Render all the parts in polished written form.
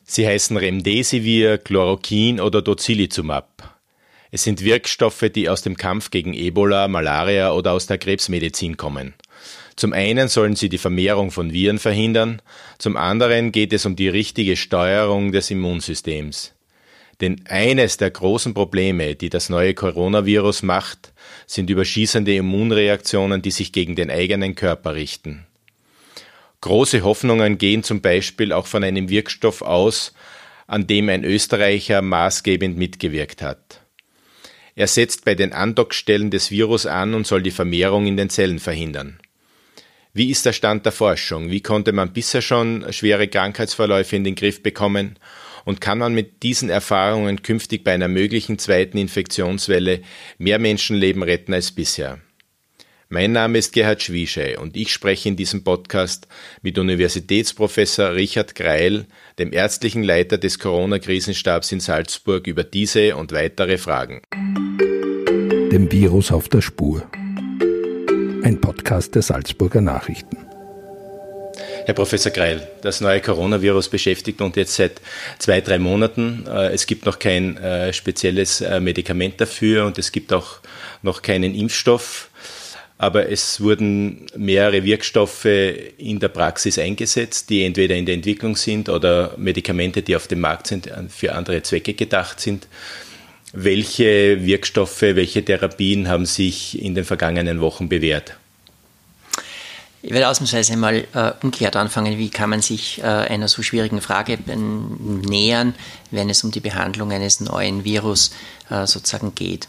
Sie heißen Remdesivir, Chloroquin oder Tocilizumab. Es sind Wirkstoffe, die aus dem Kampf gegen Ebola, Malaria oder aus der Krebsmedizin kommen. Zum einen sollen sie die Vermehrung von Viren verhindern, zum anderen geht es um die richtige Steuerung des Immunsystems. Denn eines der großen Probleme, die das neue Coronavirus macht, sind überschießende Immunreaktionen, die sich gegen den eigenen Körper richten. Große Hoffnungen gehen zum Beispiel auch von einem Wirkstoff aus, an dem ein Österreicher maßgebend mitgewirkt hat. Er setzt bei den Andockstellen des Virus an und soll die Vermehrung in den Zellen verhindern. Wie ist der Stand der Forschung? Wie konnte man bisher schon schwere Krankheitsverläufe in den Griff bekommen? Und kann man mit diesen Erfahrungen künftig bei einer möglichen zweiten Infektionswelle mehr Menschenleben retten als bisher? Mein Name ist Gerhard Schwiesche und ich spreche in diesem Podcast mit Universitätsprofessor Richard Greil, dem ärztlichen Leiter des Corona-Krisenstabs in Salzburg, über diese und weitere Fragen. Dem Virus auf der Spur. Ein Podcast der Salzburger Nachrichten. Herr Professor Greil, das neue Coronavirus beschäftigt uns jetzt seit 2-3 Monaten. Es gibt noch kein spezielles Medikament dafür und es gibt auch noch keinen Impfstoff. Aber es wurden mehrere Wirkstoffe in der Praxis eingesetzt, die entweder in der Entwicklung sind oder Medikamente, die auf dem Markt sind, für andere Zwecke gedacht sind. Welche Wirkstoffe, welche Therapien haben sich in den vergangenen Wochen bewährt? Ich werde ausnahmsweise mal umgekehrt anfangen. Wie kann man sich einer so schwierigen Frage nähern, wenn es um die Behandlung eines neuen Virus sozusagen geht?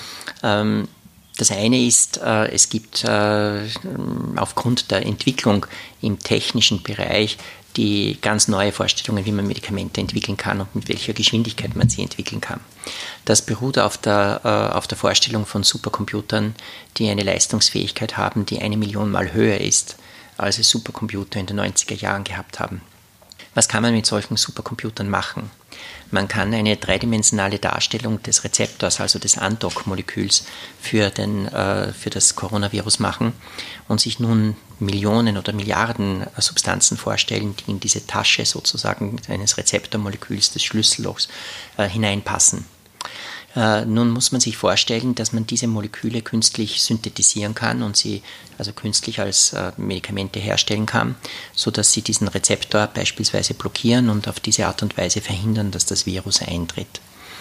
Das eine ist, es gibt aufgrund der Entwicklung im technischen Bereich die ganz neue Vorstellungen, wie man Medikamente entwickeln kann und mit welcher Geschwindigkeit man sie entwickeln kann. Das beruht auf der Vorstellung von Supercomputern, die eine Leistungsfähigkeit haben, die 1 Million Mal höher ist, als es Supercomputer in den 90er Jahren gehabt haben. Was kann man mit solchen Supercomputern machen? Man kann eine dreidimensionale Darstellung des Rezeptors, also des Andock-Moleküls für das Coronavirus machen und sich nun Millionen oder Milliarden Substanzen vorstellen, die in diese Tasche sozusagen eines Rezeptormoleküls des Schlüssellochs hineinpassen. Nun muss man sich vorstellen, dass man diese Moleküle künstlich synthetisieren kann und sie also künstlich als Medikamente herstellen kann, sodass sie diesen Rezeptor beispielsweise blockieren und auf diese Art und Weise verhindern, dass das Virus eintritt.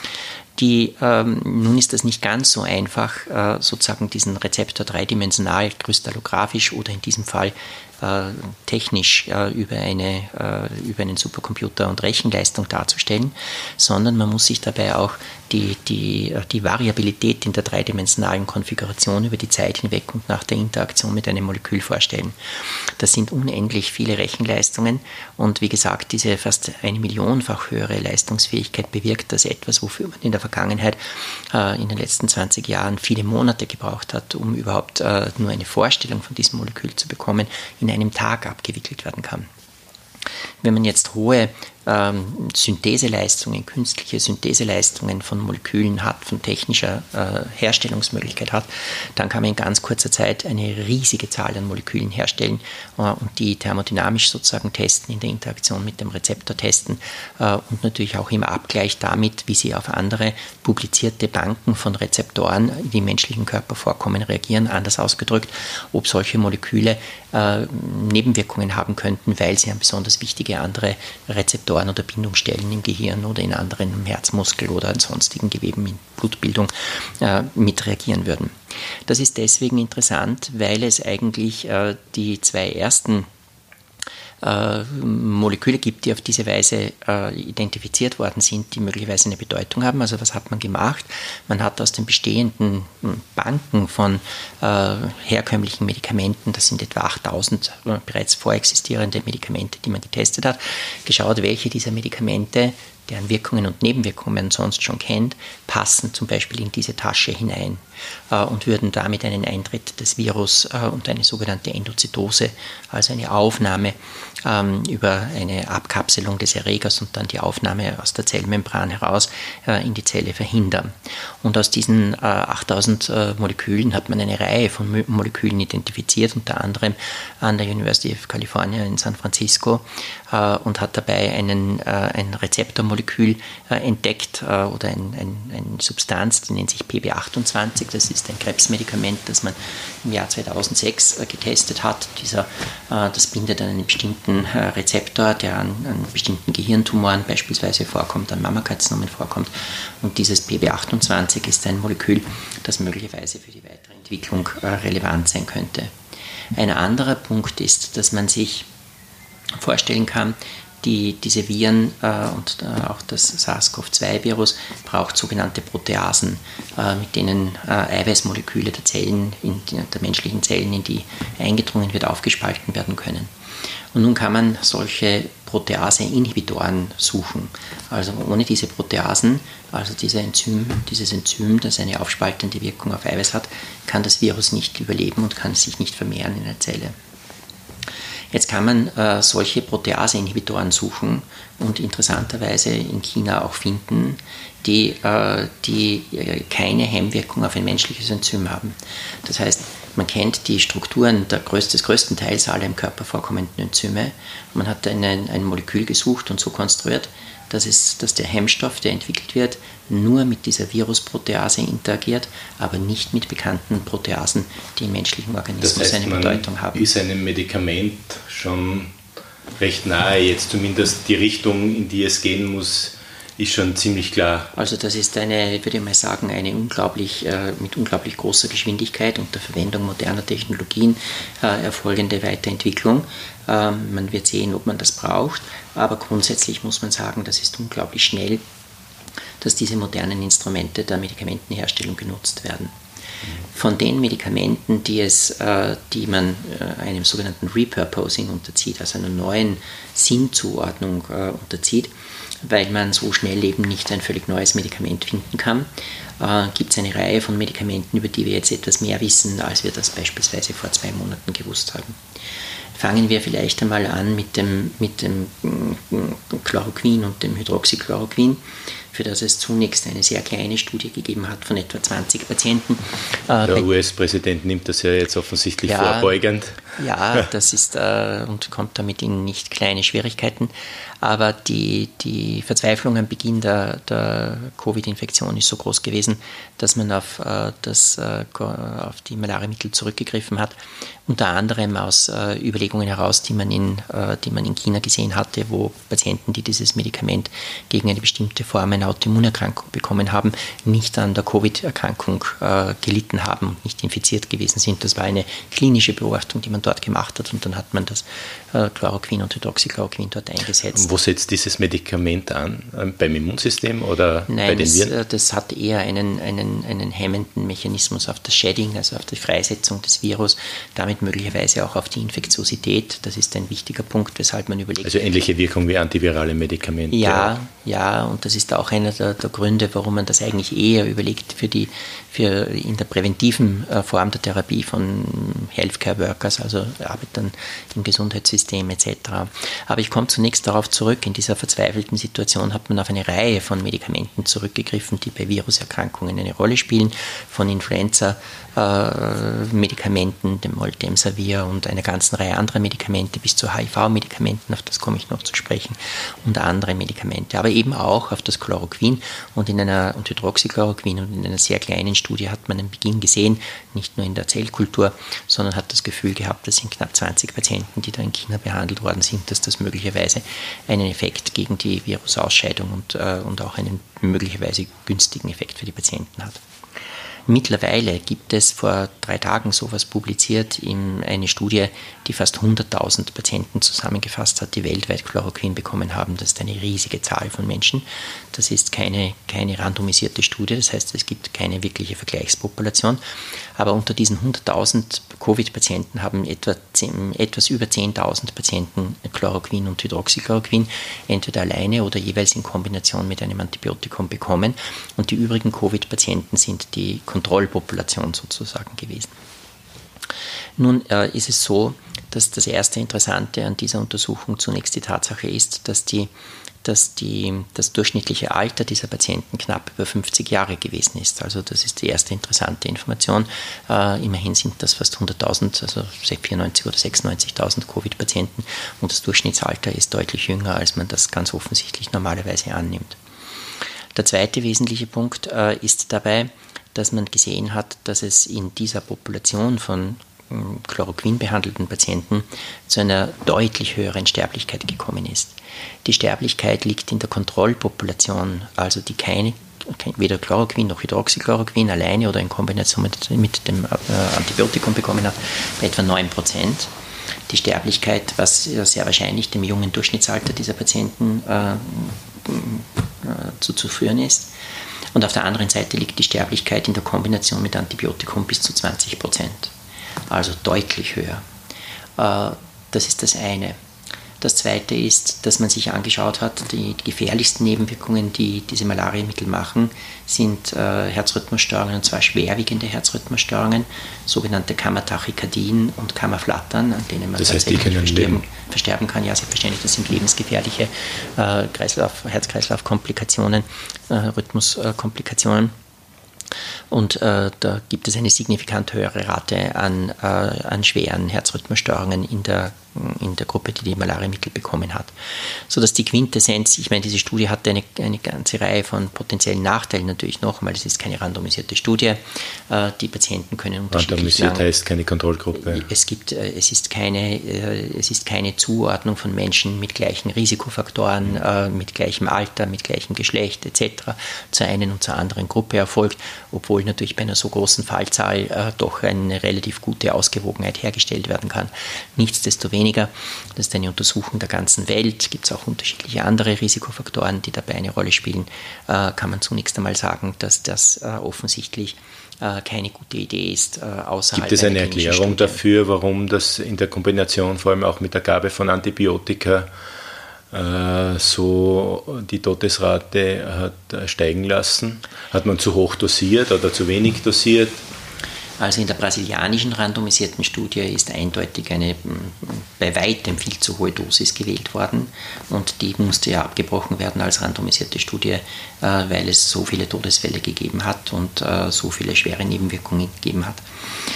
Nun ist das nicht ganz so einfach, sozusagen diesen Rezeptor dreidimensional, kristallographisch oder in diesem Fall technisch über einen Supercomputer und Rechenleistung darzustellen, sondern man muss sich dabei auch die Variabilität in der dreidimensionalen Konfiguration über die Zeit hinweg und nach der Interaktion mit einem Molekül vorstellen. Das sind unendlich viele Rechenleistungen und wie gesagt, diese fast 1 Millionenfach höhere Leistungsfähigkeit bewirkt das etwas, wofür man in der Vergangenheit in den letzten 20 Jahren viele Monate gebraucht hat, um überhaupt nur eine Vorstellung von diesem Molekül zu bekommen, in einem Tag abgewickelt werden kann. Wenn man jetzt hohe Syntheseleistungen, künstliche Syntheseleistungen von Molekülen hat, von technischer Herstellungsmöglichkeit hat, dann kann man in ganz kurzer Zeit eine riesige Zahl an Molekülen herstellen und die thermodynamisch sozusagen testen, in der Interaktion mit dem Rezeptor testen und natürlich auch im Abgleich damit, wie sie auf andere publizierte Banken von Rezeptoren, die im menschlichen Körper vorkommen, reagieren. Anders ausgedrückt, ob solche Moleküle Nebenwirkungen haben könnten, weil sie an besonders wichtige andere Rezeptoren oder Bindungsstellen im Gehirn oder in anderen im Herzmuskel oder in sonstigen Geweben in Blutbildung mitreagieren würden. Das ist deswegen interessant, weil es eigentlich die 2 ersten Moleküle gibt, die auf diese Weise identifiziert worden sind, die möglicherweise eine Bedeutung haben. Also was hat man gemacht? Man hat aus den bestehenden Banken von herkömmlichen Medikamenten, das sind etwa 8000 bereits vorexistierende Medikamente, die man getestet hat, geschaut, welche dieser Medikamente deren Wirkungen und Nebenwirkungen man sonst schon kennt, passen zum Beispiel in diese Tasche hinein und würden damit einen Eintritt des Virus und eine sogenannte Endozytose, also eine Aufnahme über eine Abkapselung des Erregers und dann die Aufnahme aus der Zellmembran heraus in die Zelle verhindern. Und aus diesen 8000 Molekülen hat man eine Reihe von Molekülen identifiziert, unter anderem an der University of California in San Francisco, und hat dabei ein Rezeptormolekül entdeckt oder eine Substanz, die nennt sich PB28. Das ist ein Krebsmedikament, das man im Jahr 2006 getestet hat. Das bindet an einen bestimmten Rezeptor, der an bestimmten Gehirntumoren beispielsweise vorkommt, an Mammakarzinomen vorkommt. Und dieses PB28 ist ein Molekül, das möglicherweise für die weitere Entwicklung relevant sein könnte. Ein anderer Punkt ist, dass man sich vorstellen kann, diese Viren und auch das SARS-CoV-2-Virus braucht sogenannte Proteasen, mit denen Eiweißmoleküle der Zellen, der menschlichen Zellen, in die eingedrungen wird, aufgespalten werden können. Und nun kann man solche Protease-Inhibitoren suchen. Also ohne diese Proteasen, also dieses Enzym, das eine aufspaltende Wirkung auf Eiweiß hat, kann das Virus nicht überleben und kann sich nicht vermehren in der Zelle. Jetzt kann man solche Protease-Inhibitoren suchen und interessanterweise in China auch finden, die keine Hemmwirkung auf ein menschliches Enzym haben. Das heißt, man kennt die Strukturen des größtenteils aller im Körper vorkommenden Enzyme. Man hat ein Molekül gesucht und so konstruiert, dass der Hemmstoff, der entwickelt wird, nur mit dieser Virusprotease interagiert, aber nicht mit bekannten Proteasen, die im menschlichen Organismus das heißt, eine Bedeutung haben. Ist einem Medikament schon recht nahe, jetzt zumindest die Richtung, in die es gehen muss, ist schon ziemlich klar. Also das ist würde ich mal sagen, eine mit unglaublich großer Geschwindigkeit und der Verwendung moderner Technologien erfolgende Weiterentwicklung. Man wird sehen, ob man das braucht, aber grundsätzlich muss man sagen, das ist unglaublich schnell, dass diese modernen Instrumente der Medikamentenherstellung genutzt werden. Von den Medikamenten, die man einem sogenannten Repurposing unterzieht, also einer neuen Sinnzuordnung unterzieht, weil man so schnell eben nicht ein völlig neues Medikament finden kann, gibt es eine Reihe von Medikamenten, über die wir jetzt etwas mehr wissen, als wir das beispielsweise vor 2 Monaten gewusst haben. Fangen wir vielleicht einmal an mit dem Chloroquin und dem Hydroxychloroquin, für das es zunächst eine sehr kleine Studie gegeben hat von etwa 20 Patienten. Der US-Präsident nimmt das ja jetzt offensichtlich vorbeugend. Ja, das ist und kommt damit in nicht kleine Schwierigkeiten. Aber die Verzweiflung am Beginn der Covid-Infektion ist so groß gewesen, dass man auf die Malariamittel zurückgegriffen hat. Unter anderem aus Überlegungen heraus, die man in China gesehen hatte, wo Patienten, die dieses Medikament gegen eine bestimmte Form einer Autoimmunerkrankung bekommen haben, nicht an der Covid-Erkrankung gelitten haben und nicht infiziert gewesen sind. Das war eine klinische Beobachtung, die man dort gemacht hat, und dann hat man das Chloroquin und Hydroxychloroquin dort eingesetzt. Wo setzt dieses Medikament an? Beim Immunsystem oder Nein, bei den Viren? Das hat eher einen hemmenden Mechanismus auf das Shedding, also auf die Freisetzung des Virus, damit möglicherweise auch auf die Infektiosität. Das ist ein wichtiger Punkt, weshalb man überlegt. Also ähnliche Wirkung wie antivirale Medikamente. Ja, und das ist auch einer der Gründe, warum man das eigentlich eher überlegt in der präventiven Form der Therapie von Healthcare Workers, also Arbeitern im Gesundheitssystem etc. Aber ich komme zunächst darauf zurück, in dieser verzweifelten Situation hat man auf eine Reihe von Medikamenten zurückgegriffen, die bei Viruserkrankungen eine Rolle spielen, von Influenza-Medikamenten, dem Moltemsavir und einer ganzen Reihe anderer Medikamente bis zu HIV-Medikamenten, auf das komme ich noch zu sprechen, und andere Medikamente, aber eben auch auf das Chloroquin und Hydroxychloroquin, und in einer sehr kleinen Studie hat man den Beginn gesehen, nicht nur in der Zellkultur, sondern hat das Gefühl gehabt, das sind knapp 20 Patienten, die da in China behandelt worden sind, dass das möglicherweise einen Effekt gegen die Virusausscheidung und auch einen möglicherweise günstigen Effekt für die Patienten hat. Mittlerweile gibt es vor 3 Tagen sowas publiziert in eine Studie, die fast 100.000 Patienten zusammengefasst hat, die weltweit Chloroquin bekommen haben. Das ist eine riesige Zahl von Menschen. Das ist keine randomisierte Studie, das heißt, es gibt keine wirkliche Vergleichspopulation. Aber unter diesen 100.000 Covid-Patienten haben etwas über 10.000 Patienten Chloroquin und Hydroxychloroquin entweder alleine oder jeweils in Kombination mit einem Antibiotikum bekommen. Und die übrigen Covid-Patienten sind die Kontrollpopulation sozusagen gewesen. Nun ist es so, dass das erste Interessante an dieser Untersuchung zunächst die Tatsache ist, dass das durchschnittliche Alter dieser Patienten knapp über 50 Jahre gewesen ist. Also das ist die erste interessante Information. Immerhin sind das fast 100.000, also 94.000 oder 96.000 Covid-Patienten und das Durchschnittsalter ist deutlich jünger, als man das ganz offensichtlich normalerweise annimmt. Der zweite wesentliche Punkt ist dabei, dass man gesehen hat, dass es in dieser Population von Chloroquin behandelten Patienten zu einer deutlich höheren Sterblichkeit gekommen ist. Die Sterblichkeit liegt in der Kontrollpopulation, also die weder Chloroquin noch Hydroxychloroquin alleine oder in Kombination mit dem Antibiotikum bekommen hat, bei etwa 9%. Die Sterblichkeit, was sehr wahrscheinlich dem jungen Durchschnittsalter dieser Patienten zuzuführen ist. Und auf der anderen Seite liegt die Sterblichkeit in der Kombination mit Antibiotikum bis zu 20%. Also deutlich höher. Das ist das eine. Das zweite ist, dass man sich angeschaut hat, die gefährlichsten Nebenwirkungen, die diese Malariamittel machen, sind Herzrhythmusstörungen, und zwar schwerwiegende Herzrhythmusstörungen, sogenannte Kammertachykardien und Kammerflattern, an denen man tatsächlich versterben kann. Ja, selbstverständlich, das sind lebensgefährliche Herz-Kreislauf-Komplikationen, Rhythmuskomplikationen. Und da gibt es eine signifikant höhere Rate an schweren Herzrhythmusstörungen in der Gruppe, die Malariamittel bekommen hat. Sodass die Quintessenz, ich meine, diese Studie hatte eine ganze Reihe von potenziellen Nachteilen natürlich noch, weil es ist keine randomisierte Studie. Die Patienten können unterschiedlich lang... Randomisiert heißt keine Kontrollgruppe. Es ist keine Zuordnung von Menschen mit gleichen Risikofaktoren, mit gleichem Alter, mit gleichem Geschlecht etc. zur einen und zur anderen Gruppe erfolgt, obwohl natürlich bei einer so großen Fallzahl doch eine relativ gute Ausgewogenheit hergestellt werden kann. Nichtsdestoweniger, das ist eine Untersuchung der ganzen Welt, gibt es auch unterschiedliche andere Risikofaktoren, die dabei eine Rolle spielen, kann man zunächst einmal sagen, dass das offensichtlich keine gute Idee ist. Gibt es eine Erklärung dafür, warum das in der Kombination vor allem auch mit der Gabe von Antibiotika so die Todesrate hat steigen lassen? Hat man zu hoch dosiert oder zu wenig dosiert? Also in der brasilianischen randomisierten Studie ist eindeutig eine bei weitem viel zu hohe Dosis gewählt worden und die musste ja abgebrochen werden als randomisierte Studie, weil es so viele Todesfälle gegeben hat und so viele schwere Nebenwirkungen gegeben hat.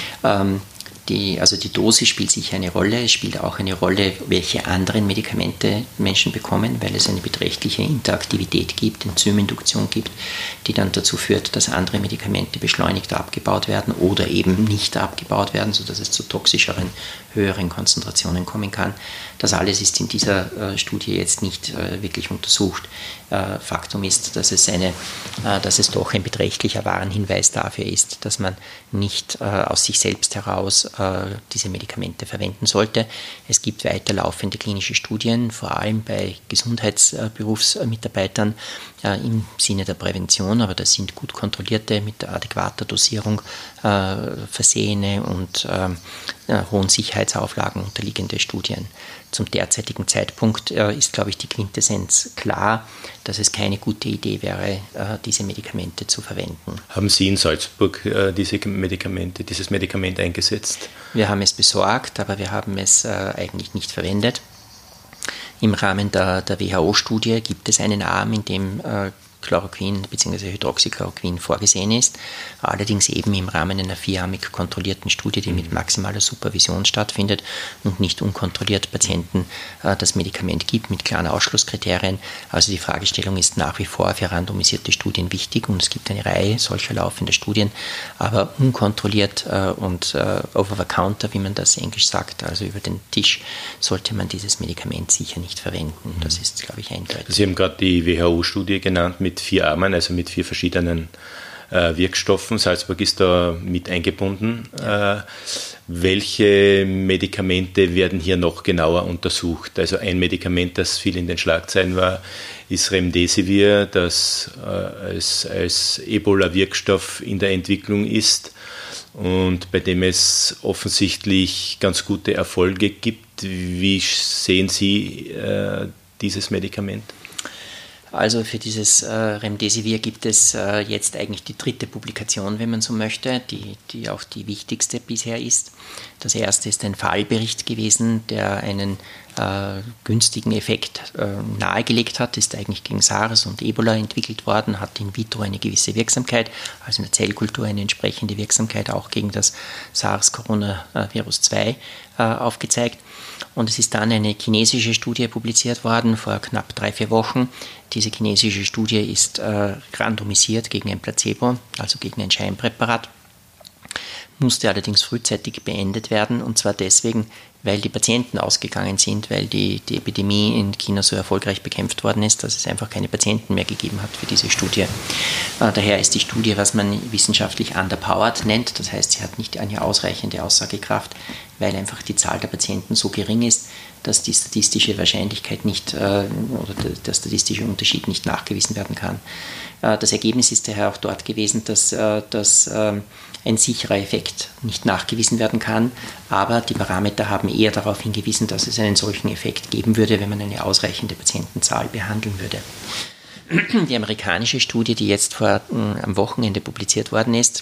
Die Dosis spielt sicher eine Rolle. Es spielt auch eine Rolle, welche anderen Medikamente Menschen bekommen, weil es eine beträchtliche Interaktivität gibt, Enzyminduktion gibt, die dann dazu führt, dass andere Medikamente beschleunigt abgebaut werden oder eben nicht abgebaut werden, sodass es zu toxischeren, höheren Konzentrationen kommen kann. Das alles ist in dieser Studie jetzt nicht wirklich untersucht. Faktum ist, dass es doch ein beträchtlicher Warnhinweis dafür ist, dass man nicht aus sich selbst heraus diese Medikamente verwenden sollte. Es gibt weiterlaufende klinische Studien, vor allem bei Gesundheitsberufsmitarbeitern im Sinne der Prävention, aber das sind gut kontrollierte, mit adäquater Dosierung versehene und hohen Sicherheitsauflagen unterliegende Studien. Zum derzeitigen Zeitpunkt ist, glaube ich, die Quintessenz klar, dass es keine gute Idee wäre, diese Medikamente zu verwenden. Haben Sie in Salzburg dieses Medikament eingesetzt? Wir haben es besorgt, aber wir haben es eigentlich nicht verwendet. Im Rahmen der WHO-Studie gibt es einen Arm, in dem Chloroquin bzw. Hydroxychloroquin vorgesehen ist, allerdings eben im Rahmen einer 4-armig kontrollierten Studie, die mit maximaler Supervision stattfindet und nicht unkontrolliert Patienten das Medikament gibt mit klaren Ausschlusskriterien. Also die Fragestellung ist nach wie vor für randomisierte Studien wichtig und es gibt eine Reihe solcher laufender Studien, aber unkontrolliert und over the counter, wie man das englisch sagt, also über den Tisch, sollte man dieses Medikament sicher nicht verwenden. Das ist, glaube ich, eindeutig. Sie haben gerade die WHO-Studie genannt mit 4 Armen, also mit 4 verschiedenen Wirkstoffen. Salzburg ist da mit eingebunden. Welche Medikamente werden hier noch genauer untersucht? Also ein Medikament, das viel in den Schlagzeilen war, ist Remdesivir, das als Ebola-Wirkstoff in der Entwicklung ist und bei dem es offensichtlich ganz gute Erfolge gibt. Wie sehen Sie dieses Medikament? Also für dieses Remdesivir gibt es jetzt eigentlich die 3. Publikation, wenn man so möchte, die auch die wichtigste bisher ist. Das erste ist ein Fallbericht gewesen, der einen günstigen Effekt nahegelegt hat, ist eigentlich gegen SARS und Ebola entwickelt worden, hat in vitro eine gewisse Wirksamkeit, also in der Zellkultur eine entsprechende Wirksamkeit auch gegen das SARS-Coronavirus 2 aufgezeigt. Und es ist dann eine chinesische Studie publiziert worden vor knapp 3-4 Wochen. Diese chinesische Studie ist randomisiert gegen ein Placebo, also gegen ein Scheinpräparat, musste allerdings frühzeitig beendet werden, und zwar deswegen, weil die Patienten ausgegangen sind, weil die Epidemie in China so erfolgreich bekämpft worden ist, dass es einfach keine Patienten mehr gegeben hat für diese Studie. Daher ist die Studie, was man wissenschaftlich underpowered nennt, das heißt, sie hat nicht eine ausreichende Aussagekraft, weil einfach die Zahl der Patienten so gering ist, dass die statistische Wahrscheinlichkeit nicht oder der statistische Unterschied nicht nachgewiesen werden kann. Das Ergebnis ist daher auch dort gewesen, dass ein sicherer Effekt nicht nachgewiesen werden kann, aber die Parameter haben eher darauf hingewiesen, dass es einen solchen Effekt geben würde, wenn man eine ausreichende Patientenzahl behandeln würde. Die amerikanische Studie, die jetzt am Wochenende publiziert worden ist,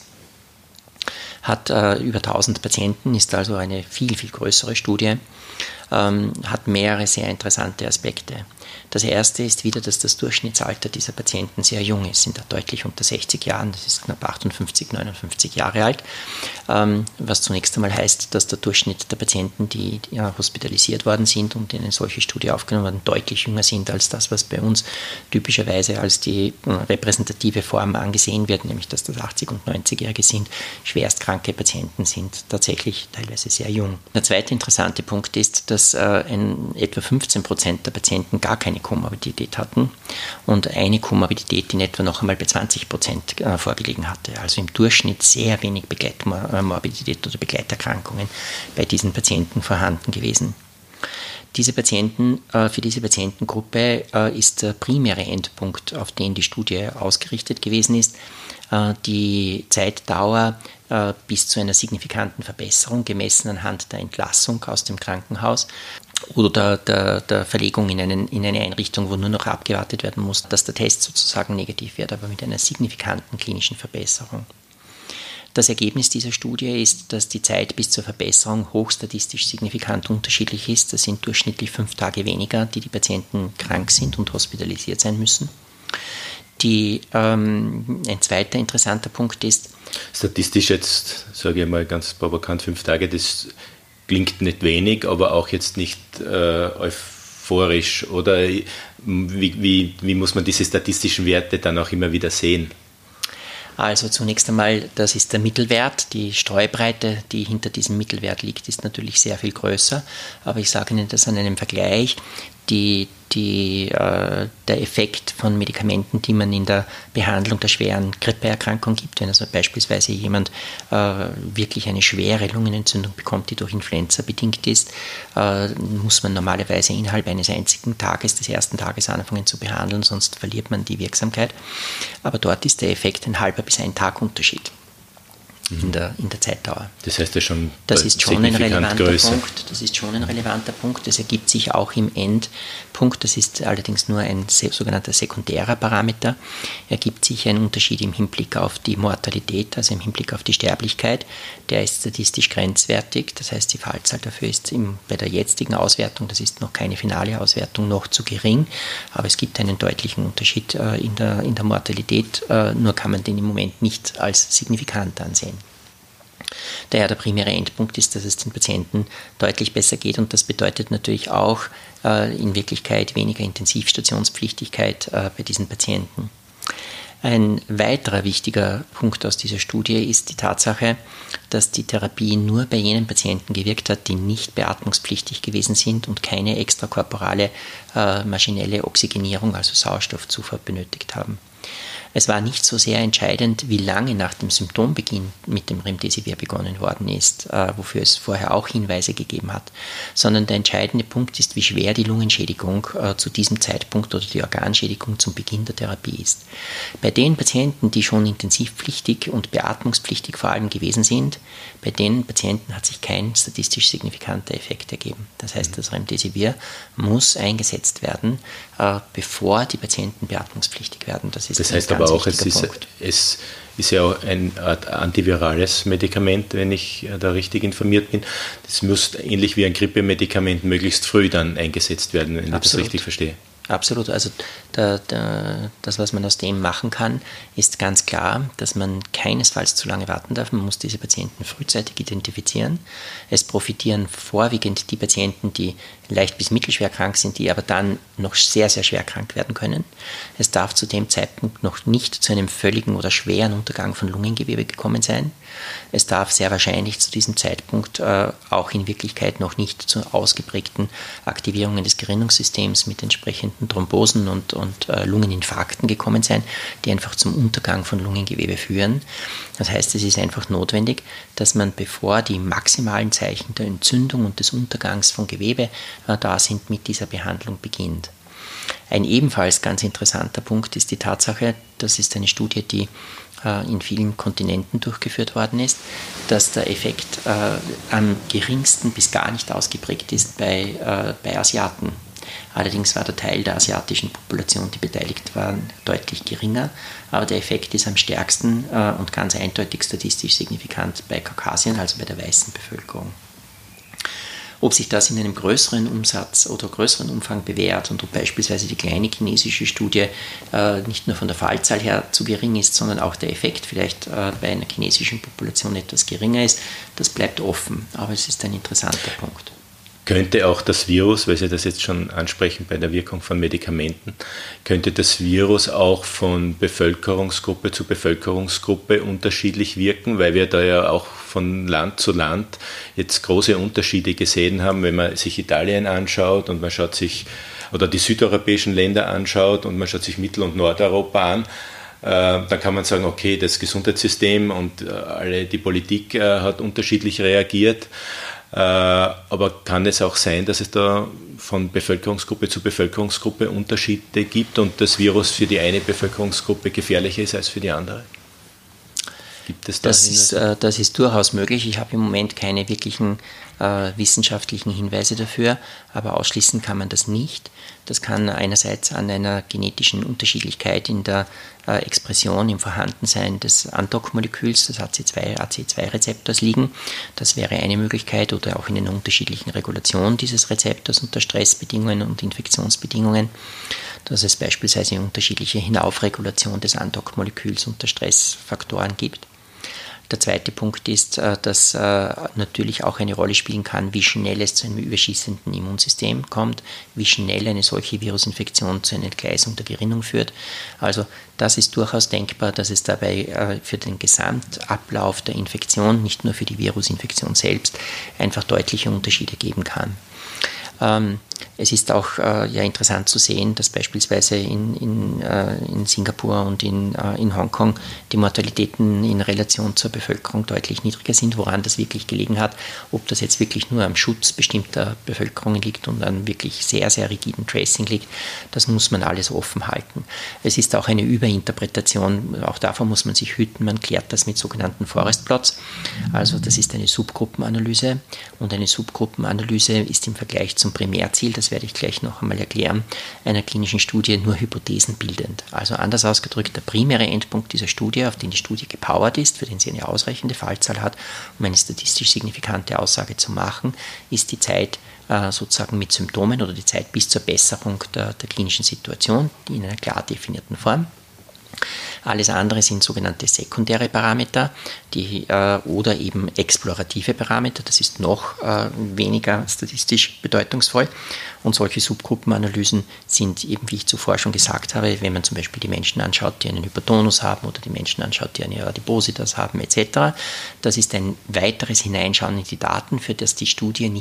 hat über 1000 Patienten, ist also eine viel, viel größere Studie, hat mehrere sehr interessante Aspekte. Das erste ist wieder, dass das Durchschnittsalter dieser Patienten sehr jung ist, sind da deutlich unter 60 Jahren, das ist knapp 58, 59 Jahre alt, was zunächst einmal heißt, dass der Durchschnitt der Patienten, die hospitalisiert worden sind und in eine solche Studie aufgenommen werden, deutlich jünger sind als das, was bei uns typischerweise als die repräsentative Form angesehen wird, nämlich dass das 80- und 90-Jährige sind, schwerstkranke Patienten sind tatsächlich teilweise sehr jung. Der zweite interessante Punkt ist, dass etwa 15% der Patienten gar keine Komorbidität hatten und eine Komorbidität in etwa noch einmal bei 20% vorgelegen hatte. Also im Durchschnitt sehr wenig Begleitmorbidität oder Begleiterkrankungen bei diesen Patienten vorhanden gewesen. Für diese Patientengruppe ist der primäre Endpunkt, auf den die Studie ausgerichtet gewesen ist, die Zeitdauer bis zu einer signifikanten Verbesserung, gemessen anhand der Entlassung aus dem Krankenhaus oder der Verlegung in eine Einrichtung, wo nur noch abgewartet werden muss, dass der Test sozusagen negativ wird, aber mit einer signifikanten klinischen Verbesserung. Das Ergebnis dieser Studie ist, dass die Zeit bis zur Verbesserung hochstatistisch signifikant unterschiedlich ist. Das sind durchschnittlich 5 Tage weniger, die Patienten krank sind und hospitalisiert sein müssen. Ein zweiter interessanter Punkt ist, statistisch jetzt, sage ich mal ganz provokant, 5 Tage, das klingt nicht wenig, aber auch jetzt nicht euphorisch. Oder wie muss man diese statistischen Werte dann auch immer wieder sehen? Also zunächst einmal, das ist der Mittelwert. Die Streubreite, die hinter diesem Mittelwert liegt, ist natürlich sehr viel größer. Aber ich sage Ihnen das an einem Vergleich. Der Effekt von Medikamenten, die man in der Behandlung der schweren Grippeerkrankung gibt, wenn also beispielsweise jemand wirklich eine schwere Lungenentzündung bekommt, die durch Influenza bedingt ist, muss man normalerweise innerhalb eines einzigen Tages, des ersten Tages anfangen zu behandeln, sonst verliert man die Wirksamkeit. Aber dort ist der Effekt ein halber bis ein Tag Unterschied in der Zeitdauer. Das heißt ja schon, das ist schon ein relevanter Punkt. Das ist schon ein relevanter Punkt. Das ergibt sich auch im Endpunkt. Das ist allerdings nur ein sogenannter sekundärer Parameter. Ergibt sich ein Unterschied im Hinblick auf die Mortalität, also im Hinblick auf die Sterblichkeit. Der ist statistisch grenzwertig. Das heißt, die Fallzahl dafür ist bei der jetzigen Auswertung, das ist noch keine finale Auswertung, noch zu gering. Aber es gibt einen deutlichen Unterschied in der Mortalität. Nur kann man den im Moment nicht als signifikant ansehen. Daher der primäre Endpunkt ist, dass es den Patienten deutlich besser geht, und das bedeutet natürlich auch in Wirklichkeit weniger Intensivstationspflichtigkeit bei diesen Patienten. Ein weiterer wichtiger Punkt aus dieser Studie ist die Tatsache, dass die Therapie nur bei jenen Patienten gewirkt hat, die nicht beatmungspflichtig gewesen sind und keine extrakorporale maschinelle Oxygenierung, also Sauerstoffzufuhr, benötigt haben. Es war nicht so sehr entscheidend, wie lange nach dem Symptombeginn mit dem Remdesivir begonnen worden ist, wofür es vorher auch Hinweise gegeben hat, sondern der entscheidende Punkt ist, wie schwer die Lungenschädigung zu diesem Zeitpunkt oder die Organschädigung zum Beginn der Therapie ist. Bei den Patienten, die schon intensivpflichtig und beatmungspflichtig vor allem gewesen sind, bei den Patienten hat sich kein statistisch signifikanter Effekt ergeben. Das heißt, das Remdesivir muss eingesetzt werden, bevor die Patienten beatmungspflichtig werden. Das heißt aber auch, es ist ja auch eine Art antivirales Medikament, wenn ich da richtig informiert bin. Das muss ähnlich wie ein Grippemedikament möglichst früh dann eingesetzt werden, wenn ich das richtig verstehe. Absolut. Also das, was man aus dem machen kann, ist ganz klar, dass man keinesfalls zu lange warten darf. Man muss diese Patienten frühzeitig identifizieren. Es profitieren vorwiegend die Patienten, die leicht bis mittelschwer krank sind, die aber dann noch sehr, sehr schwer krank werden können. Es darf zu dem Zeitpunkt noch nicht zu einem völligen oder schweren Untergang von Lungengewebe gekommen sein. Es darf sehr wahrscheinlich zu diesem Zeitpunkt auch in Wirklichkeit noch nicht zu ausgeprägten Aktivierungen des Gerinnungssystems mit entsprechenden Thrombosen und Lungeninfarkten gekommen sein, die einfach zum Untergang von Lungengewebe führen. Das heißt, es ist einfach notwendig, dass man, bevor die maximalen Zeichen der Entzündung und des Untergangs von Gewebe da sind, mit dieser Behandlung beginnt. Ein ebenfalls ganz interessanter Punkt ist die Tatsache, das ist eine Studie, die in vielen Kontinenten durchgeführt worden ist, dass der Effekt am geringsten bis gar nicht ausgeprägt ist bei Asiaten. Allerdings war der Teil der asiatischen Population, die beteiligt waren, deutlich geringer, aber der Effekt ist am stärksten und ganz eindeutig statistisch signifikant bei Kaukasien, also bei der weißen Bevölkerung. Ob sich das in einem größeren Umsatz oder größeren Umfang bewährt und ob beispielsweise die kleine chinesische Studie nicht nur von der Fallzahl her zu gering ist, sondern auch der Effekt vielleicht bei einer chinesischen Population etwas geringer ist, das bleibt offen, aber es ist ein interessanter Punkt. Könnte auch das Virus, weil Sie das jetzt schon ansprechen bei der Wirkung von Medikamenten, könnte das Virus auch von Bevölkerungsgruppe zu Bevölkerungsgruppe unterschiedlich wirken, weil wir da ja auch von Land zu Land jetzt große Unterschiede gesehen haben, wenn man sich Italien anschaut und man schaut sich, oder die südeuropäischen Länder anschaut und man schaut sich Mittel- und Nordeuropa an. Dann kann man sagen, okay, das Gesundheitssystem und die Politik hat unterschiedlich reagiert. Aber kann es auch sein, dass es da von Bevölkerungsgruppe zu Bevölkerungsgruppe Unterschiede gibt und das Virus für die eine Bevölkerungsgruppe gefährlicher ist als für die andere? Gibt es das ist durchaus möglich. Ich habe im Moment keine wirklichen wissenschaftlichen Hinweise dafür, aber ausschließen kann man das nicht. Das kann einerseits an einer genetischen Unterschiedlichkeit in der Expression, im Vorhandensein des Andockmoleküls, des AC2-Rezeptors liegen. Das wäre eine Möglichkeit, oder auch in einer unterschiedlichen Regulation dieses Rezeptors unter Stressbedingungen und Infektionsbedingungen, dass es beispielsweise eine unterschiedliche Hinaufregulation des Andockmoleküls unter Stressfaktoren gibt. Der zweite Punkt ist, dass natürlich auch eine Rolle spielen kann, wie schnell es zu einem überschießenden Immunsystem kommt, wie schnell eine solche Virusinfektion zu einer Entgleisung der Gerinnung führt. Also das ist durchaus denkbar, dass es dabei für den Gesamtablauf der Infektion, nicht nur für die Virusinfektion selbst, einfach deutliche Unterschiede geben kann. Es ist auch interessant zu sehen, dass beispielsweise in Singapur und in Hongkong die Mortalitäten in Relation zur Bevölkerung deutlich niedriger sind, woran das wirklich gelegen hat. Ob das jetzt wirklich nur am Schutz bestimmter Bevölkerungen liegt und an wirklich sehr, sehr rigiden Tracing liegt, das muss man alles offen halten. Es ist auch eine Überinterpretation, auch davor muss man sich hüten, man klärt das mit sogenannten Forest Plots. Also das ist eine Subgruppenanalyse und eine Subgruppenanalyse ist im Vergleich zum Primärziel, das werde ich gleich noch einmal erklären, einer klinischen Studie nur hypothesenbildend. Also anders ausgedrückt, der primäre Endpunkt dieser Studie, auf den die Studie gepowert ist, für den sie eine ausreichende Fallzahl hat, um eine statistisch signifikante Aussage zu machen, ist die Zeit sozusagen mit Symptomen oder die Zeit bis zur Besserung der klinischen Situation in einer klar definierten Form. Alles andere sind sogenannte sekundäre Parameter oder eben explorative Parameter. Das ist noch weniger statistisch bedeutungsvoll. Und solche Subgruppenanalysen sind eben, wie ich zuvor schon gesagt habe, wenn man zum Beispiel die Menschen anschaut, die einen Hypertonus haben oder die Menschen anschaut, die eine Adipositas haben etc. Das ist ein weiteres Hineinschauen in die Daten, für das die Studie nicht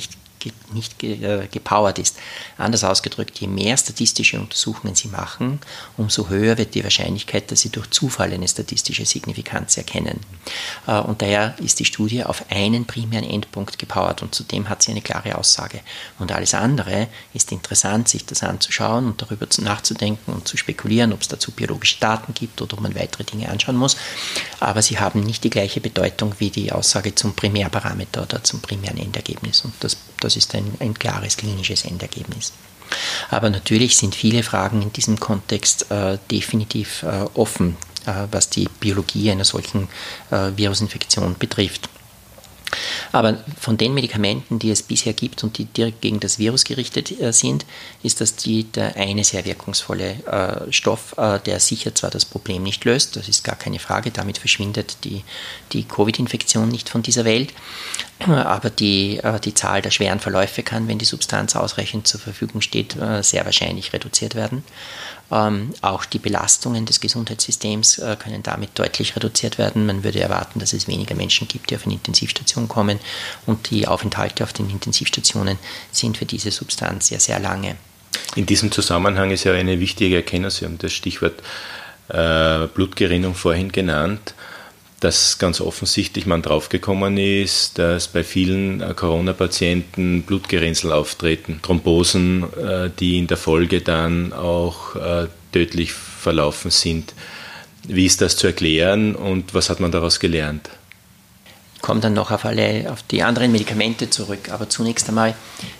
gepowert ist. Anders ausgedrückt, je mehr statistische Untersuchungen Sie machen, umso höher wird die Wahrscheinlichkeit, dass Sie durch Zufall eine statistische Signifikanz erkennen. Und daher ist die Studie auf einen primären Endpunkt gepowert und zudem hat sie eine klare Aussage. Und alles andere ist interessant, sich das anzuschauen und darüber nachzudenken und zu spekulieren, ob es dazu biologische Daten gibt oder ob man weitere Dinge anschauen muss. Aber sie haben nicht die gleiche Bedeutung wie die Aussage zum Primärparameter oder zum primären Endergebnis. Und das ist ein klares klinisches Endergebnis. Aber natürlich sind viele Fragen in diesem Kontext definitiv offen, was die Biologie einer solchen Virusinfektion betrifft. Aber von den Medikamenten, die es bisher gibt und die direkt gegen das Virus gerichtet sind, ist das der eine sehr wirkungsvolle Stoff, der sicher zwar das Problem nicht löst, das ist gar keine Frage, damit verschwindet die Covid-Infektion nicht von dieser Welt, aber die Zahl der schweren Verläufe kann, wenn die Substanz ausreichend zur Verfügung steht, sehr wahrscheinlich reduziert werden. Auch die Belastungen des Gesundheitssystems können damit deutlich reduziert werden. Man würde erwarten, dass es weniger Menschen gibt, die auf eine Intensivstation kommen und die Aufenthalte auf den Intensivstationen sind für diese Substanz sehr, sehr lange. In diesem Zusammenhang ist ja eine wichtige Erkenntnis, Sie haben das Stichwort Blutgerinnung vorhin genannt, dass ganz offensichtlich man draufgekommen ist, dass bei vielen Corona-Patienten Blutgerinnsel auftreten, Thrombosen, die in der Folge dann auch tödlich verlaufen sind. Wie ist das zu erklären und was hat man daraus gelernt? Ich komme dann noch auf die anderen Medikamente zurück, aber zunächst einmal,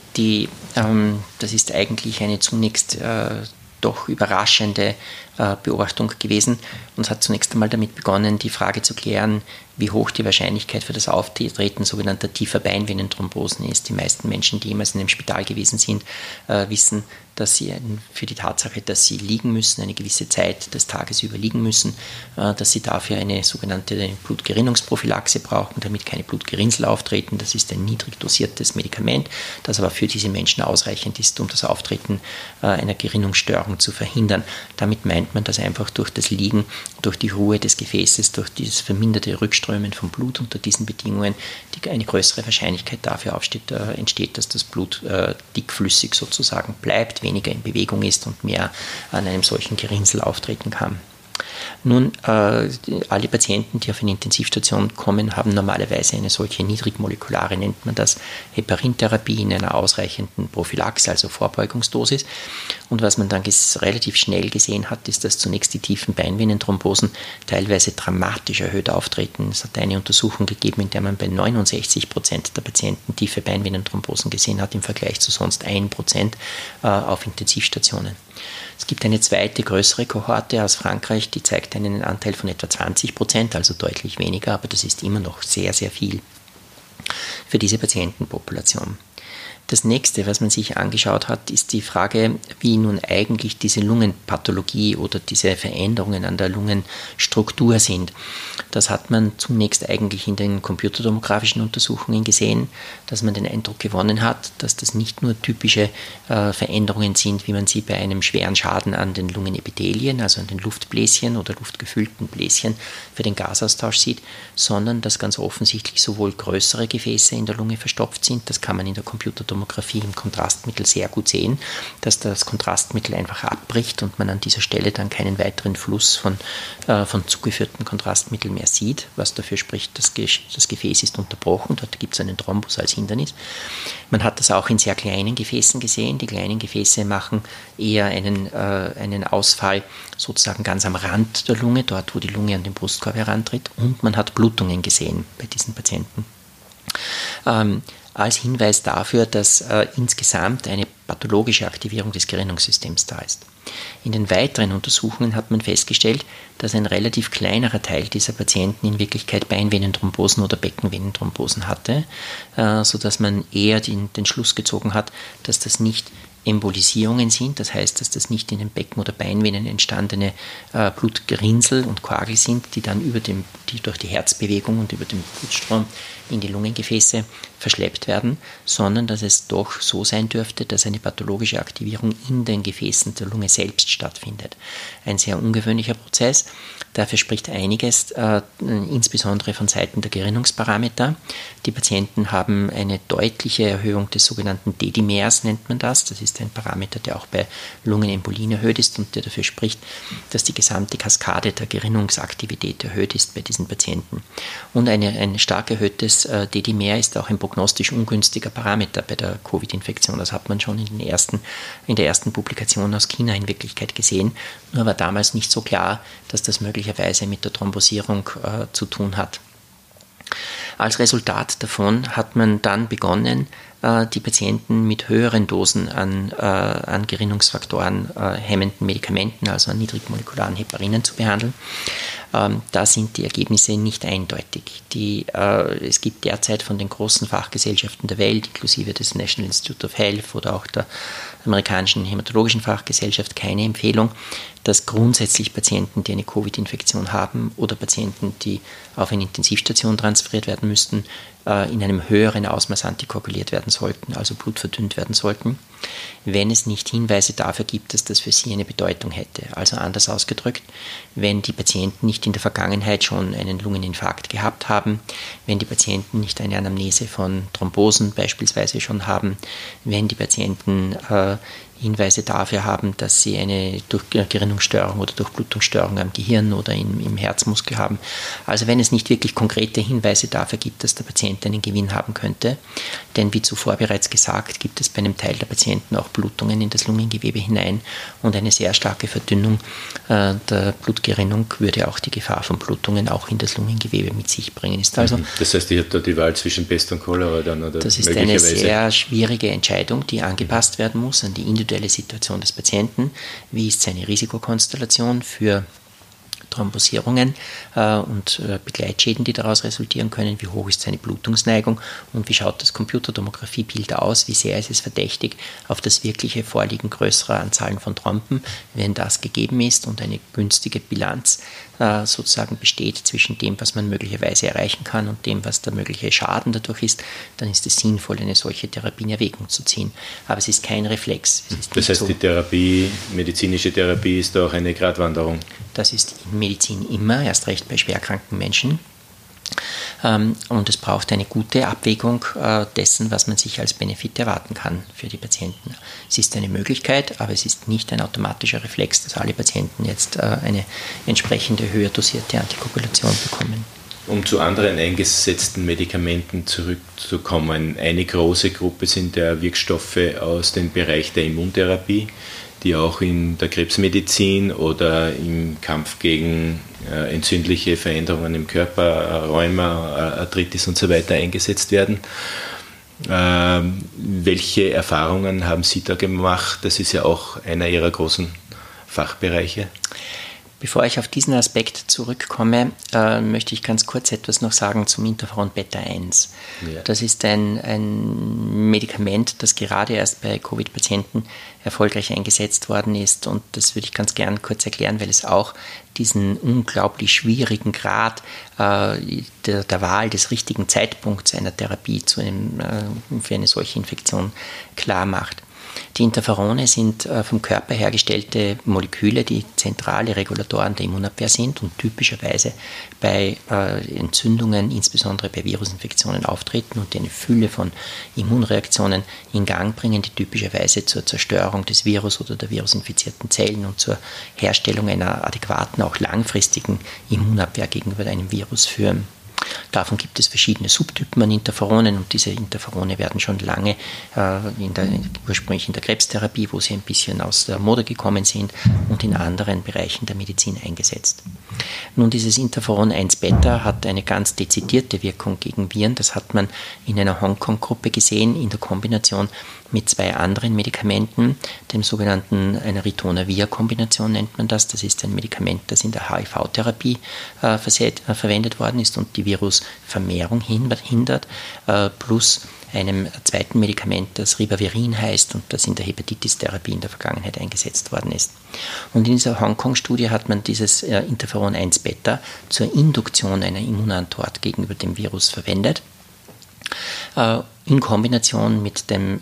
das ist eigentlich eine zunächst doch überraschende Beobachtung gewesen und hat zunächst einmal damit begonnen, die Frage zu klären, wie hoch die Wahrscheinlichkeit für das Auftreten sogenannter tiefer Beinvenenthrombosen ist. Die meisten Menschen, die jemals in einem Spital gewesen sind, wissen, dass sie für die Tatsache, dass sie liegen müssen, eine gewisse Zeit des Tages über liegen müssen, dass sie dafür eine sogenannte Blutgerinnungsprophylaxe brauchen, damit keine Blutgerinnsel auftreten. Das ist ein niedrig dosiertes Medikament, das aber für diese Menschen ausreichend ist, um das Auftreten einer Gerinnungsstörung zu verhindern. Damit meint man, dass einfach durch das Liegen, durch die Ruhe des Gefäßes, durch dieses verminderte Rückströmen von Blut unter diesen Bedingungen eine größere Wahrscheinlichkeit dafür entsteht, dass das Blut dickflüssig sozusagen bleibt, weniger in Bewegung ist und mehr an einem solchen Gerinnsel auftreten kann. Nun, alle Patienten, die auf eine Intensivstation kommen, haben normalerweise eine solche niedrigmolekulare, nennt man das, Heparintherapie in einer ausreichenden Prophylaxe, also Vorbeugungsdosis. Und was man dann relativ schnell gesehen hat, ist, dass zunächst die tiefen Beinvenenthrombosen teilweise dramatisch erhöht auftreten. Es hat eine Untersuchung gegeben, in der man bei 69% der Patienten tiefe Beinvenenthrombosen gesehen hat, im Vergleich zu sonst 1% auf Intensivstationen. Es gibt eine zweite, größere Kohorte aus Frankreich, die zeigt einen Anteil von etwa 20%, also deutlich weniger, aber das ist immer noch sehr, sehr viel für diese Patientenpopulation. Das nächste, was man sich angeschaut hat, ist die Frage, wie nun eigentlich diese Lungenpathologie oder diese Veränderungen an der Lungenstruktur sind. Das hat man zunächst eigentlich in den computertomografischen Untersuchungen gesehen, dass man den Eindruck gewonnen hat, dass das nicht nur typische Veränderungen sind, wie man sie bei einem schweren Schaden an den Lungenepithelien, also an den Luftbläschen oder luftgefüllten Bläschen für den Gasaustausch sieht, sondern dass ganz offensichtlich sowohl größere Gefäße in der Lunge verstopft sind, das kann man in der Computertomographie im Kontrastmittel sehr gut sehen, dass das Kontrastmittel einfach abbricht und man an dieser Stelle dann keinen weiteren Fluss von zugeführten Kontrastmitteln mehr sieht, was dafür spricht, dass das Gefäß ist unterbrochen, dort gibt es einen Thrombus als Hindernis. Man hat das auch in sehr kleinen Gefäßen gesehen. Die kleinen Gefäße machen eher einen Ausfall sozusagen ganz am Rand der Lunge, dort wo die Lunge an den Brustkorb herantritt, und man hat Blutungen gesehen bei diesen Patienten. Als Hinweis dafür, dass insgesamt eine pathologische Aktivierung des Gerinnungssystems da ist. In den weiteren Untersuchungen hat man festgestellt, dass ein relativ kleinerer Teil dieser Patienten in Wirklichkeit Beinvenenthrombosen oder Beckenvenenthrombosen hatte, sodass man eher den Schluss gezogen hat, dass das nicht Embolisierungen sind, das heißt, dass das nicht in den Becken- oder Beinvenen entstandene Blutgerinnsel und Koagel sind, die dann die durch die Herzbewegung und über den Blutstrom in die Lungengefäße verschleppt werden, sondern dass es doch so sein dürfte, dass eine pathologische Aktivierung in den Gefäßen der Lunge selbst stattfindet. Ein sehr ungewöhnlicher Prozess. Dafür spricht einiges, insbesondere von Seiten der Gerinnungsparameter. Die Patienten haben eine deutliche Erhöhung des sogenannten D-Dimers, nennt man das. Das ist ein Parameter, der auch bei Lungenembolien erhöht ist und der dafür spricht, dass die gesamte Kaskade der Gerinnungsaktivität erhöht ist bei diesen Patienten. Und ein stark erhöhtes D-Dimer ist auch ein prognostisch ungünstiger Parameter bei der Covid-Infektion. Das hat man schon in der ersten Publikation aus China in Wirklichkeit gesehen. Nur war damals nicht so klar, dass das möglicherweise mit der Thrombosierung zu tun hat. Als Resultat davon hat man dann begonnen, die Patienten mit höheren Dosen an Gerinnungsfaktoren hemmenden Medikamenten, also an niedrigmolekularen Heparinen zu behandeln. Da sind die Ergebnisse nicht eindeutig. Es gibt derzeit von den großen Fachgesellschaften der Welt, inklusive des National Institute of Health oder auch der amerikanischen hämatologischen Fachgesellschaft, keine Empfehlung, dass grundsätzlich Patienten, die eine Covid-Infektion haben oder Patienten, die auf eine Intensivstation transferiert werden müssten, in einem höheren Ausmaß antikoaguliert werden sollten, also blutverdünnt werden sollten, wenn es nicht Hinweise dafür gibt, dass das für sie eine Bedeutung hätte. Also anders ausgedrückt, wenn die Patienten nicht in der Vergangenheit schon einen Lungeninfarkt gehabt haben, wenn die Patienten nicht eine Anamnese von Thrombosen beispielsweise schon haben, wenn die Patienten Hinweise dafür haben, dass sie eine Gerinnungsstörung oder Durchblutungsstörung am Gehirn oder im Herzmuskel haben. Also wenn es nicht wirklich konkrete Hinweise dafür gibt, dass der Patient einen Gewinn haben könnte, denn wie zuvor bereits gesagt, gibt es bei einem Teil der Patienten auch Blutungen in das Lungengewebe hinein und eine sehr starke Verdünnung der Blutgerinnung würde auch die Gefahr von Blutungen auch in das Lungengewebe mit sich bringen. Das heißt, ich habe da die Wahl zwischen Pest und Cholera dann, oder? Das ist eine sehr schwierige Entscheidung, die angepasst werden muss an die individuelle Situation des Patienten. Wie ist seine Risikokonstellation für Thrombosierungen und Begleitschäden, die daraus resultieren können, wie hoch ist seine Blutungsneigung und wie schaut das Computertomographiebild aus, wie sehr ist es verdächtig auf das wirkliche Vorliegen größerer Anzahlen von Thromben. Wenn das gegeben ist und eine günstige Bilanz sozusagen besteht zwischen dem, was man möglicherweise erreichen kann und dem, was der mögliche Schaden dadurch ist, dann ist es sinnvoll, eine solche Therapie in Erwägung zu ziehen. Aber es ist kein Reflex. Das heißt, die medizinische Therapie ist auch eine Gratwanderung? Das ist in Medizin immer, erst recht bei schwerkranken Menschen. Und es braucht eine gute Abwägung dessen, was man sich als Benefit erwarten kann für die Patienten. Es ist eine Möglichkeit, aber es ist nicht ein automatischer Reflex, dass alle Patienten jetzt eine entsprechende höher dosierte Antikoagulation bekommen. Um zu anderen eingesetzten Medikamenten zurückzukommen, eine große Gruppe sind der Wirkstoffe aus dem Bereich der Immuntherapie, die auch in der Krebsmedizin oder im Kampf gegen entzündliche Veränderungen im Körper, Rheuma, Arthritis und so weiter eingesetzt werden. Welche Erfahrungen haben Sie da gemacht? Das ist ja auch einer Ihrer großen Fachbereiche. Bevor ich auf diesen Aspekt zurückkomme, möchte ich ganz kurz etwas noch sagen zum Interferon Beta 1. Ja. Das ist ein Medikament, das gerade erst bei Covid-Patienten erfolgreich eingesetzt worden ist und das würde ich ganz gern kurz erklären, weil es auch diesen unglaublich schwierigen Grad der Wahl des richtigen Zeitpunkts einer Therapie für eine solche Infektion klar macht. Die Interferone sind vom Körper hergestellte Moleküle, die zentrale Regulatoren der Immunabwehr sind und typischerweise bei Entzündungen, insbesondere bei Virusinfektionen, auftreten und eine Fülle von Immunreaktionen in Gang bringen, die typischerweise zur Zerstörung des Virus oder der virusinfizierten Zellen und zur Herstellung einer adäquaten, auch langfristigen Immunabwehr gegenüber einem Virus führen. Davon gibt es verschiedene Subtypen an Interferonen und diese Interferone werden schon lange ursprünglich in der Krebstherapie, wo sie ein bisschen aus der Mode gekommen sind und in anderen Bereichen der Medizin eingesetzt. Nun, dieses Interferon 1-Beta hat eine ganz dezidierte Wirkung gegen Viren. Das hat man in einer Hongkong-Gruppe gesehen, in der Kombination mit zwei anderen Medikamenten, dem sogenannten einer Ritonavir-Kombination nennt man das. Das ist ein Medikament, das in der HIV-Therapie verwendet worden ist und die Virusvermehrung hindert, plus einem zweiten Medikament, das Ribavirin heißt und das in der Hepatitis-Therapie in der Vergangenheit eingesetzt worden ist. Und in dieser Hongkong-Studie hat man dieses Interferon 1-Beta zur Induktion einer Immunantwort gegenüber dem Virus verwendet. In Kombination mit dem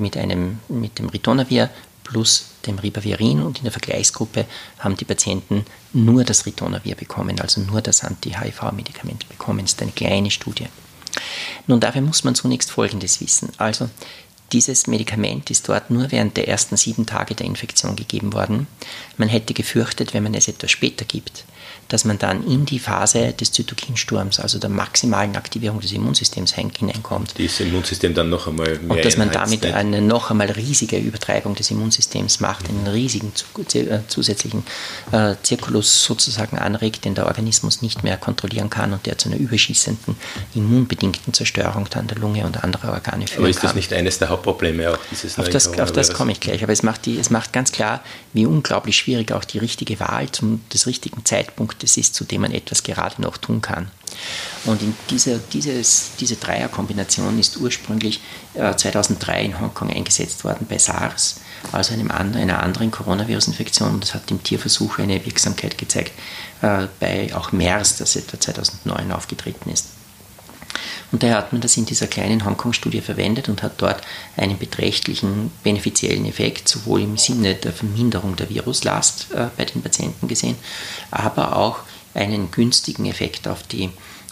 Ritonavir plus dem Ribavirin, und in der Vergleichsgruppe haben die Patienten nur das Ritonavir bekommen, also nur das Anti-HIV-Medikament bekommen. Das ist eine kleine Studie. Nun, dafür muss man zunächst Folgendes wissen. Also, dieses Medikament ist dort nur während der ersten 7 Tage der Infektion gegeben worden. Man hätte gefürchtet, wenn man es etwas später gibt, dass man dann in die Phase des Zytokinsturms, also der maximalen Aktivierung des Immunsystems hineinkommt. Das Immunsystem dann noch einmal mehr. Und dass man damit eine noch einmal riesige Übertreibung des Immunsystems macht, einen riesigen zusätzlichen Zirkulus sozusagen anregt, den der Organismus nicht mehr kontrollieren kann und der zu einer überschießenden, immunbedingten Zerstörung dann der Lunge und anderer Organe führen kann. Aber ist das nicht eines der Hauptprobleme auch dieses Auf das komme ich gleich. Aber es macht ganz klar, wie unglaublich schwierig auch die richtige Wahl des richtigen Zeitpunktes ist, zu dem man etwas gerade noch tun kann. Und in diese Dreierkombination ist ursprünglich 2003 in Hongkong eingesetzt worden bei SARS, also einer anderen Coronavirus-Infektion. Das hat im Tierversuch eine Wirksamkeit gezeigt bei auch MERS, das etwa 2009 aufgetreten ist. Und daher hat man das in dieser kleinen Hongkong-Studie verwendet und hat dort einen beträchtlichen benefiziellen Effekt, sowohl im Sinne der Verminderung der Viruslast bei den Patienten gesehen, aber auch einen günstigen Effekt auf die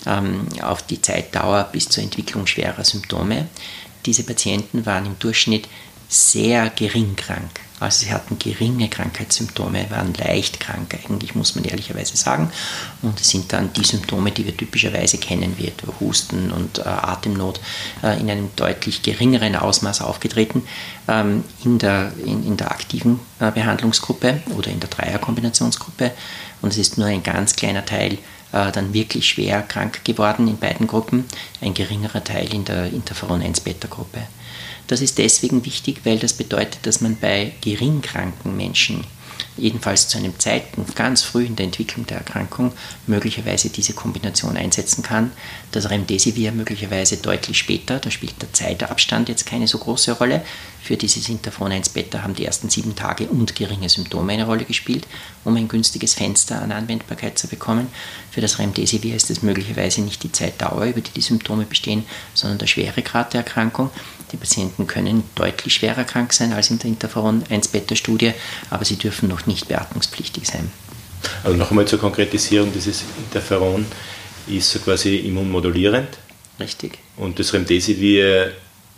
Zeitdauer bis zur Entwicklung schwerer Symptome. Diese Patienten waren im Durchschnitt sehr gering krank. Also sie hatten geringe Krankheitssymptome, waren leicht krank, eigentlich muss man ehrlicherweise sagen. Und es sind dann die Symptome, die wir typischerweise kennen, wie etwa Husten und Atemnot, in einem deutlich geringeren Ausmaß aufgetreten in der aktiven Behandlungsgruppe oder in der Dreierkombinationsgruppe. Und es ist nur ein ganz kleiner Teil dann wirklich schwer krank geworden in beiden Gruppen, ein geringerer Teil in der Interferon-1-Beta-Gruppe. Das ist deswegen wichtig, weil das bedeutet, dass man bei gering kranken Menschen, jedenfalls zu einem Zeitpunkt ganz früh in der Entwicklung der Erkrankung, möglicherweise diese Kombination einsetzen kann. Das Remdesivir möglicherweise deutlich später, da spielt der Zeitabstand jetzt keine so große Rolle. Für dieses Interferon-1-Beta haben die ersten 7 Tage und geringe Symptome eine Rolle gespielt, um ein günstiges Fenster an Anwendbarkeit zu bekommen. Für das Remdesivir ist es möglicherweise nicht die Zeitdauer, über die Symptome bestehen, sondern der Schweregrad der Erkrankung. Die Patienten können deutlich schwerer krank sein als in der Interferon-1-Beta-Studie, aber sie dürfen noch nicht beatmungspflichtig sein. Aber noch einmal zur Konkretisierung, dieses Interferon ist so quasi immunmodulierend. Richtig. Und das Remdesivir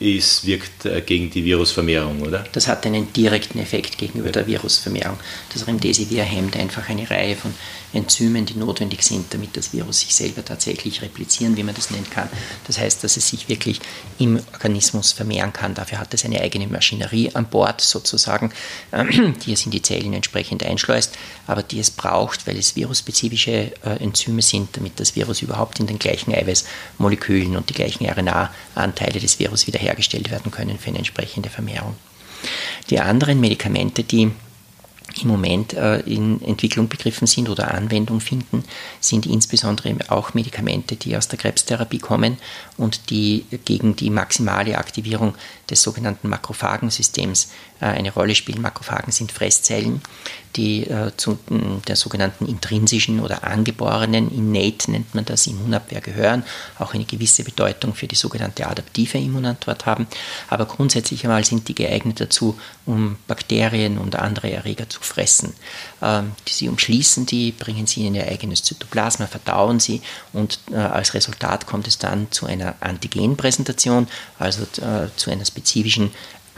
wirkt gegen die Virusvermehrung, oder? Das hat einen direkten Effekt gegenüber der Virusvermehrung. Das Remdesivir hemmt einfach eine Reihe von Enzymen, die notwendig sind, damit das Virus sich selber tatsächlich replizieren, wie man das nennen kann. Das heißt, dass es sich wirklich im Organismus vermehren kann. Dafür hat es eine eigene Maschinerie an Bord sozusagen, die es in die Zellen entsprechend einschleust, aber die es braucht, weil es virusspezifische Enzyme sind, damit das Virus überhaupt in den gleichen Eiweißmolekülen und die gleichen RNA-Anteile des Virus wiederhergestellt werden können für eine entsprechende Vermehrung. Die anderen Medikamente, die im Moment in Entwicklung begriffen sind oder Anwendung finden, sind insbesondere auch Medikamente, die aus der Krebstherapie kommen und die gegen die maximale Aktivierung des sogenannten Makrophagensystems eine Rolle spielen. Makrophagen sind Fresszellen, die zu der sogenannten intrinsischen oder angeborenen, innate nennt man das, Immunabwehr gehören, auch eine gewisse Bedeutung für die sogenannte adaptive Immunantwort haben. Aber grundsätzlich einmal sind die geeignet dazu, um Bakterien und andere Erreger zu fressen. Sie umschließen die, bringen sie in ihr eigenes Zytoplasma, verdauen sie und als Resultat kommt es dann zu einer Antigenpräsentation, also zu einem spezifischen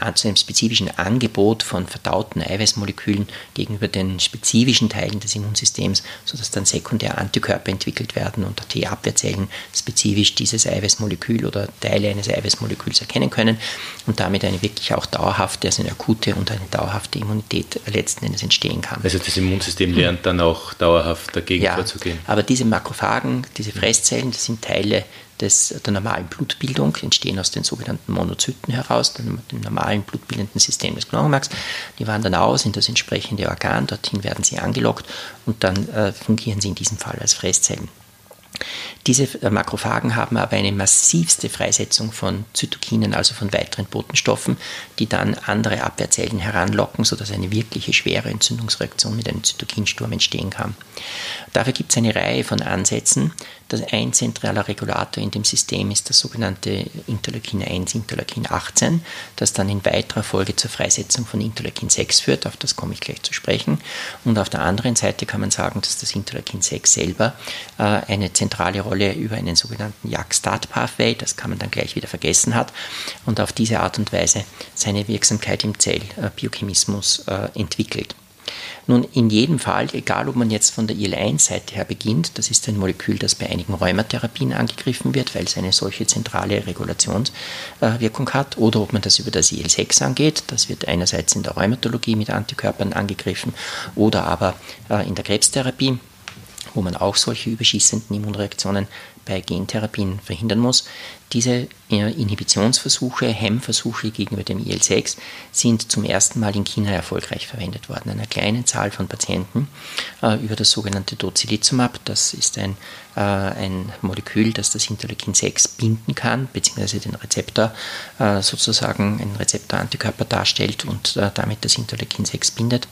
Angebot von verdauten Eiweißmolekülen gegenüber den spezifischen Teilen des Immunsystems, sodass dann sekundär Antikörper entwickelt werden und T-Abwehrzellen spezifisch dieses Eiweißmolekül oder Teile eines Eiweißmoleküls erkennen können und damit eine wirklich auch dauerhafte, also eine akute und eine dauerhafte Immunität letzten Endes entstehen kann. Also das Immunsystem lernt dann auch dauerhaft dagegen vorzugehen. Aber diese Makrophagen, diese Fresszellen, das sind Teile der normalen Blutbildung, entstehen aus den sogenannten Monozyten heraus, dem normalen blutbildenden System des Knochenmarks. Die wandern aus in das entsprechende Organ, dorthin werden sie angelockt und dann fungieren sie in diesem Fall als Fresszellen. Diese Makrophagen haben aber eine massivste Freisetzung von Zytokinen, also von weiteren Botenstoffen, die dann andere Abwehrzellen heranlocken, sodass eine wirkliche schwere Entzündungsreaktion mit einem Zytokinsturm entstehen kann. Dafür gibt es eine Reihe von Ansätzen. Ein zentraler Regulator in dem System ist das sogenannte Interleukin 1, Interleukin 18, das dann in weiterer Folge zur Freisetzung von Interleukin 6 führt, auf das komme ich gleich zu sprechen. Und auf der anderen Seite kann man sagen, dass das Interleukin 6 selber eine zentrale Rolle über einen sogenannten JAK-STAT-Pathway, das kann man dann gleich wieder vergessen hat, und auf diese Art und Weise seine Wirksamkeit im Zellbiochemismus entwickelt. Nun, in jedem Fall, egal ob man jetzt von der IL-1-Seite her beginnt, das ist ein Molekül, das bei einigen Rheumatherapien angegriffen wird, weil es eine solche zentrale Regulationswirkung hat, oder ob man das über das IL-6 angeht, das wird einerseits in der Rheumatologie mit Antikörpern angegriffen oder aber in der Krebstherapie, wo man auch solche überschießenden Immunreaktionen bei Gentherapien verhindern muss. Diese Inhibitionsversuche, Hemmversuche gegenüber dem IL-6 sind zum ersten Mal in China erfolgreich verwendet worden. Einer kleinen Zahl von Patienten über das sogenannte Tocilizumab. Das ist ein Molekül, das das Interleukin 6 binden kann, beziehungsweise den Rezeptor sozusagen, einen Rezeptorantikörper darstellt und damit das Interleukin 6 bindet.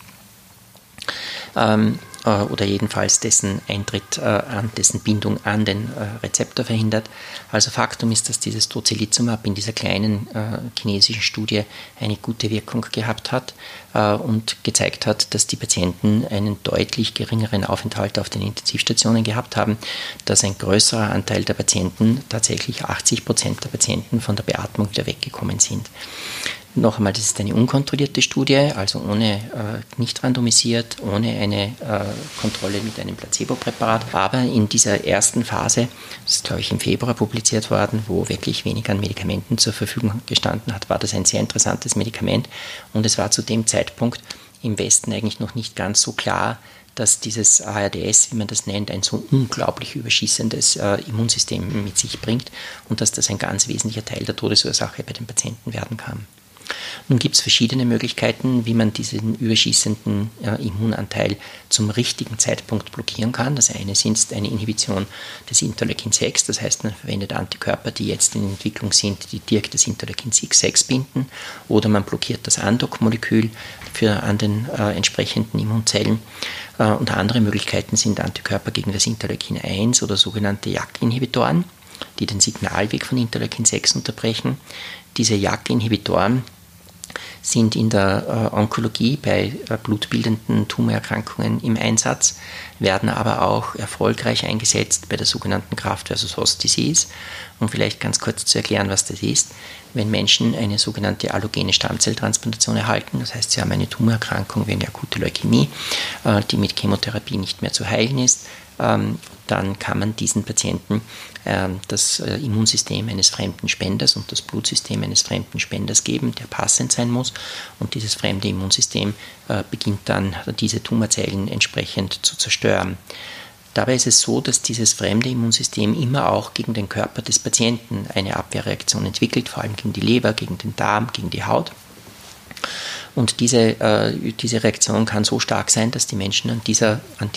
Oder jedenfalls dessen Eintritt dessen Bindung an den Rezeptor verhindert. Also Faktum ist, dass dieses Tocilizumab in dieser kleinen chinesischen Studie eine gute Wirkung gehabt hat und gezeigt hat, dass die Patienten einen deutlich geringeren Aufenthalt auf den Intensivstationen gehabt haben, dass ein größerer Anteil der Patienten, tatsächlich 80% der Patienten, von der Beatmung wieder weggekommen sind. Noch einmal, das ist eine unkontrollierte Studie, also nicht randomisiert, ohne eine Kontrolle mit einem Placebo-Präparat. Aber in dieser ersten Phase, das ist, glaube ich, im Februar publiziert worden, wo wirklich wenig an Medikamenten zur Verfügung gestanden hat, war das ein sehr interessantes Medikament. Und es war zu dem Zeitpunkt im Westen eigentlich noch nicht ganz so klar, dass dieses ARDS, wie man das nennt, ein so unglaublich überschießendes Immunsystem mit sich bringt und dass das ein ganz wesentlicher Teil der Todesursache bei den Patienten werden kann. Nun gibt es verschiedene Möglichkeiten, wie man diesen überschießenden Immunanteil zum richtigen Zeitpunkt blockieren kann. Das eine ist eine Inhibition des Interleukin 6, das heißt, man verwendet Antikörper, die jetzt in Entwicklung sind, die direkt das Interleukin 6 binden, oder man blockiert das Andock-Molekül an den entsprechenden Immunzellen. Und andere Möglichkeiten sind Antikörper gegen das Interleukin 1 oder sogenannte JAK-Inhibitoren, die den Signalweg von Interleukin 6 unterbrechen. Diese JAK-Inhibitoren sind in der Onkologie bei blutbildenden Tumorerkrankungen im Einsatz, werden aber auch erfolgreich eingesetzt bei der sogenannten Graft-versus-Host-Disease. Um vielleicht ganz kurz zu erklären, was das ist: Wenn Menschen eine sogenannte allogene Stammzelltransplantation erhalten, das heißt, sie haben eine Tumorerkrankung wie eine akute Leukämie, die mit Chemotherapie nicht mehr zu heilen ist, dann kann man diesen Patienten das Immunsystem eines fremden Spenders und das Blutsystem eines fremden Spenders geben, der passend sein muss. Und dieses fremde Immunsystem beginnt dann, diese Tumorzellen entsprechend zu zerstören. Dabei ist es so, dass dieses fremde Immunsystem immer auch gegen den Körper des Patienten eine Abwehrreaktion entwickelt, vor allem gegen die Leber, gegen den Darm, gegen die Haut. Und diese Reaktion kann so stark sein, dass die Menschen an dieser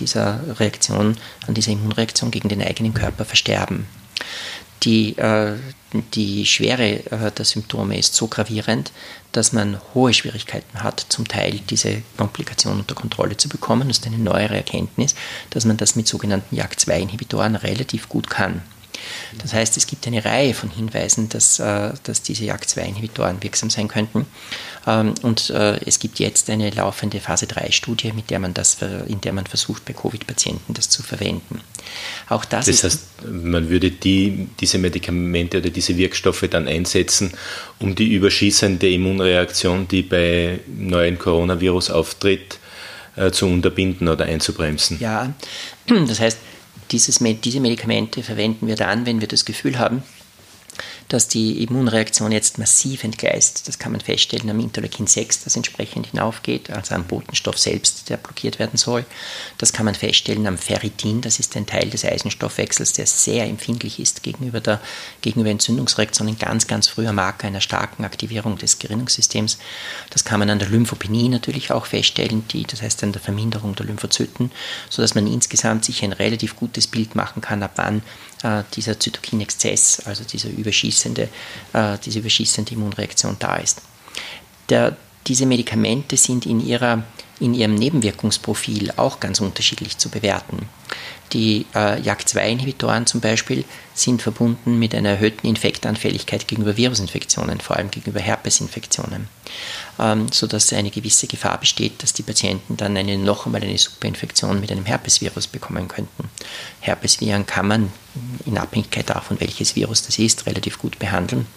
Immunreaktion gegen den eigenen Körper versterben. Die Schwere der Symptome ist so gravierend, dass man hohe Schwierigkeiten hat, zum Teil diese Komplikation unter Kontrolle zu bekommen. Das ist eine neuere Erkenntnis, dass man das mit sogenannten JAK2-Inhibitoren relativ gut kann. Das heißt, es gibt eine Reihe von Hinweisen, dass diese JAK2-Inhibitoren wirksam sein könnten. Und es gibt jetzt eine laufende Phase-3-Studie, in der man versucht, bei Covid-Patienten das zu verwenden. Auch das heißt, man würde diese Medikamente oder diese Wirkstoffe dann einsetzen, um die überschießende Immunreaktion, die bei neuen Coronavirus auftritt, zu unterbinden oder einzubremsen. Ja, das heißt, diese Medikamente verwenden wir dann, wenn wir das Gefühl haben, dass die Immunreaktion jetzt massiv entgleist. Das kann man feststellen am Interleukin-6, das entsprechend hinaufgeht, also am Botenstoff selbst, der blockiert werden soll. Das kann man feststellen am Ferritin, das ist ein Teil des Eisenstoffwechsels, der sehr empfindlich ist gegenüber Entzündungsreaktionen, ganz, ganz früher Marker einer starken Aktivierung des Gerinnungssystems. Das kann man an der Lymphopenie natürlich auch feststellen, das heißt an der Verminderung der Lymphozyten, sodass man insgesamt sich ein relativ gutes Bild machen kann, ab wann dieser Zytokinexzess, also diese überschießende Immunreaktion da ist. Diese Medikamente sind in ihrem Nebenwirkungsprofil auch ganz unterschiedlich zu bewerten. Die JAK2-Inhibitoren zum Beispiel sind verbunden mit einer erhöhten Infektanfälligkeit gegenüber Virusinfektionen, vor allem gegenüber Herpesinfektionen, sodass eine gewisse Gefahr besteht, dass die Patienten dann noch einmal eine Superinfektion mit einem Herpesvirus bekommen könnten. Herpesviren kann man in Abhängigkeit davon, welches Virus das ist, relativ gut behandeln.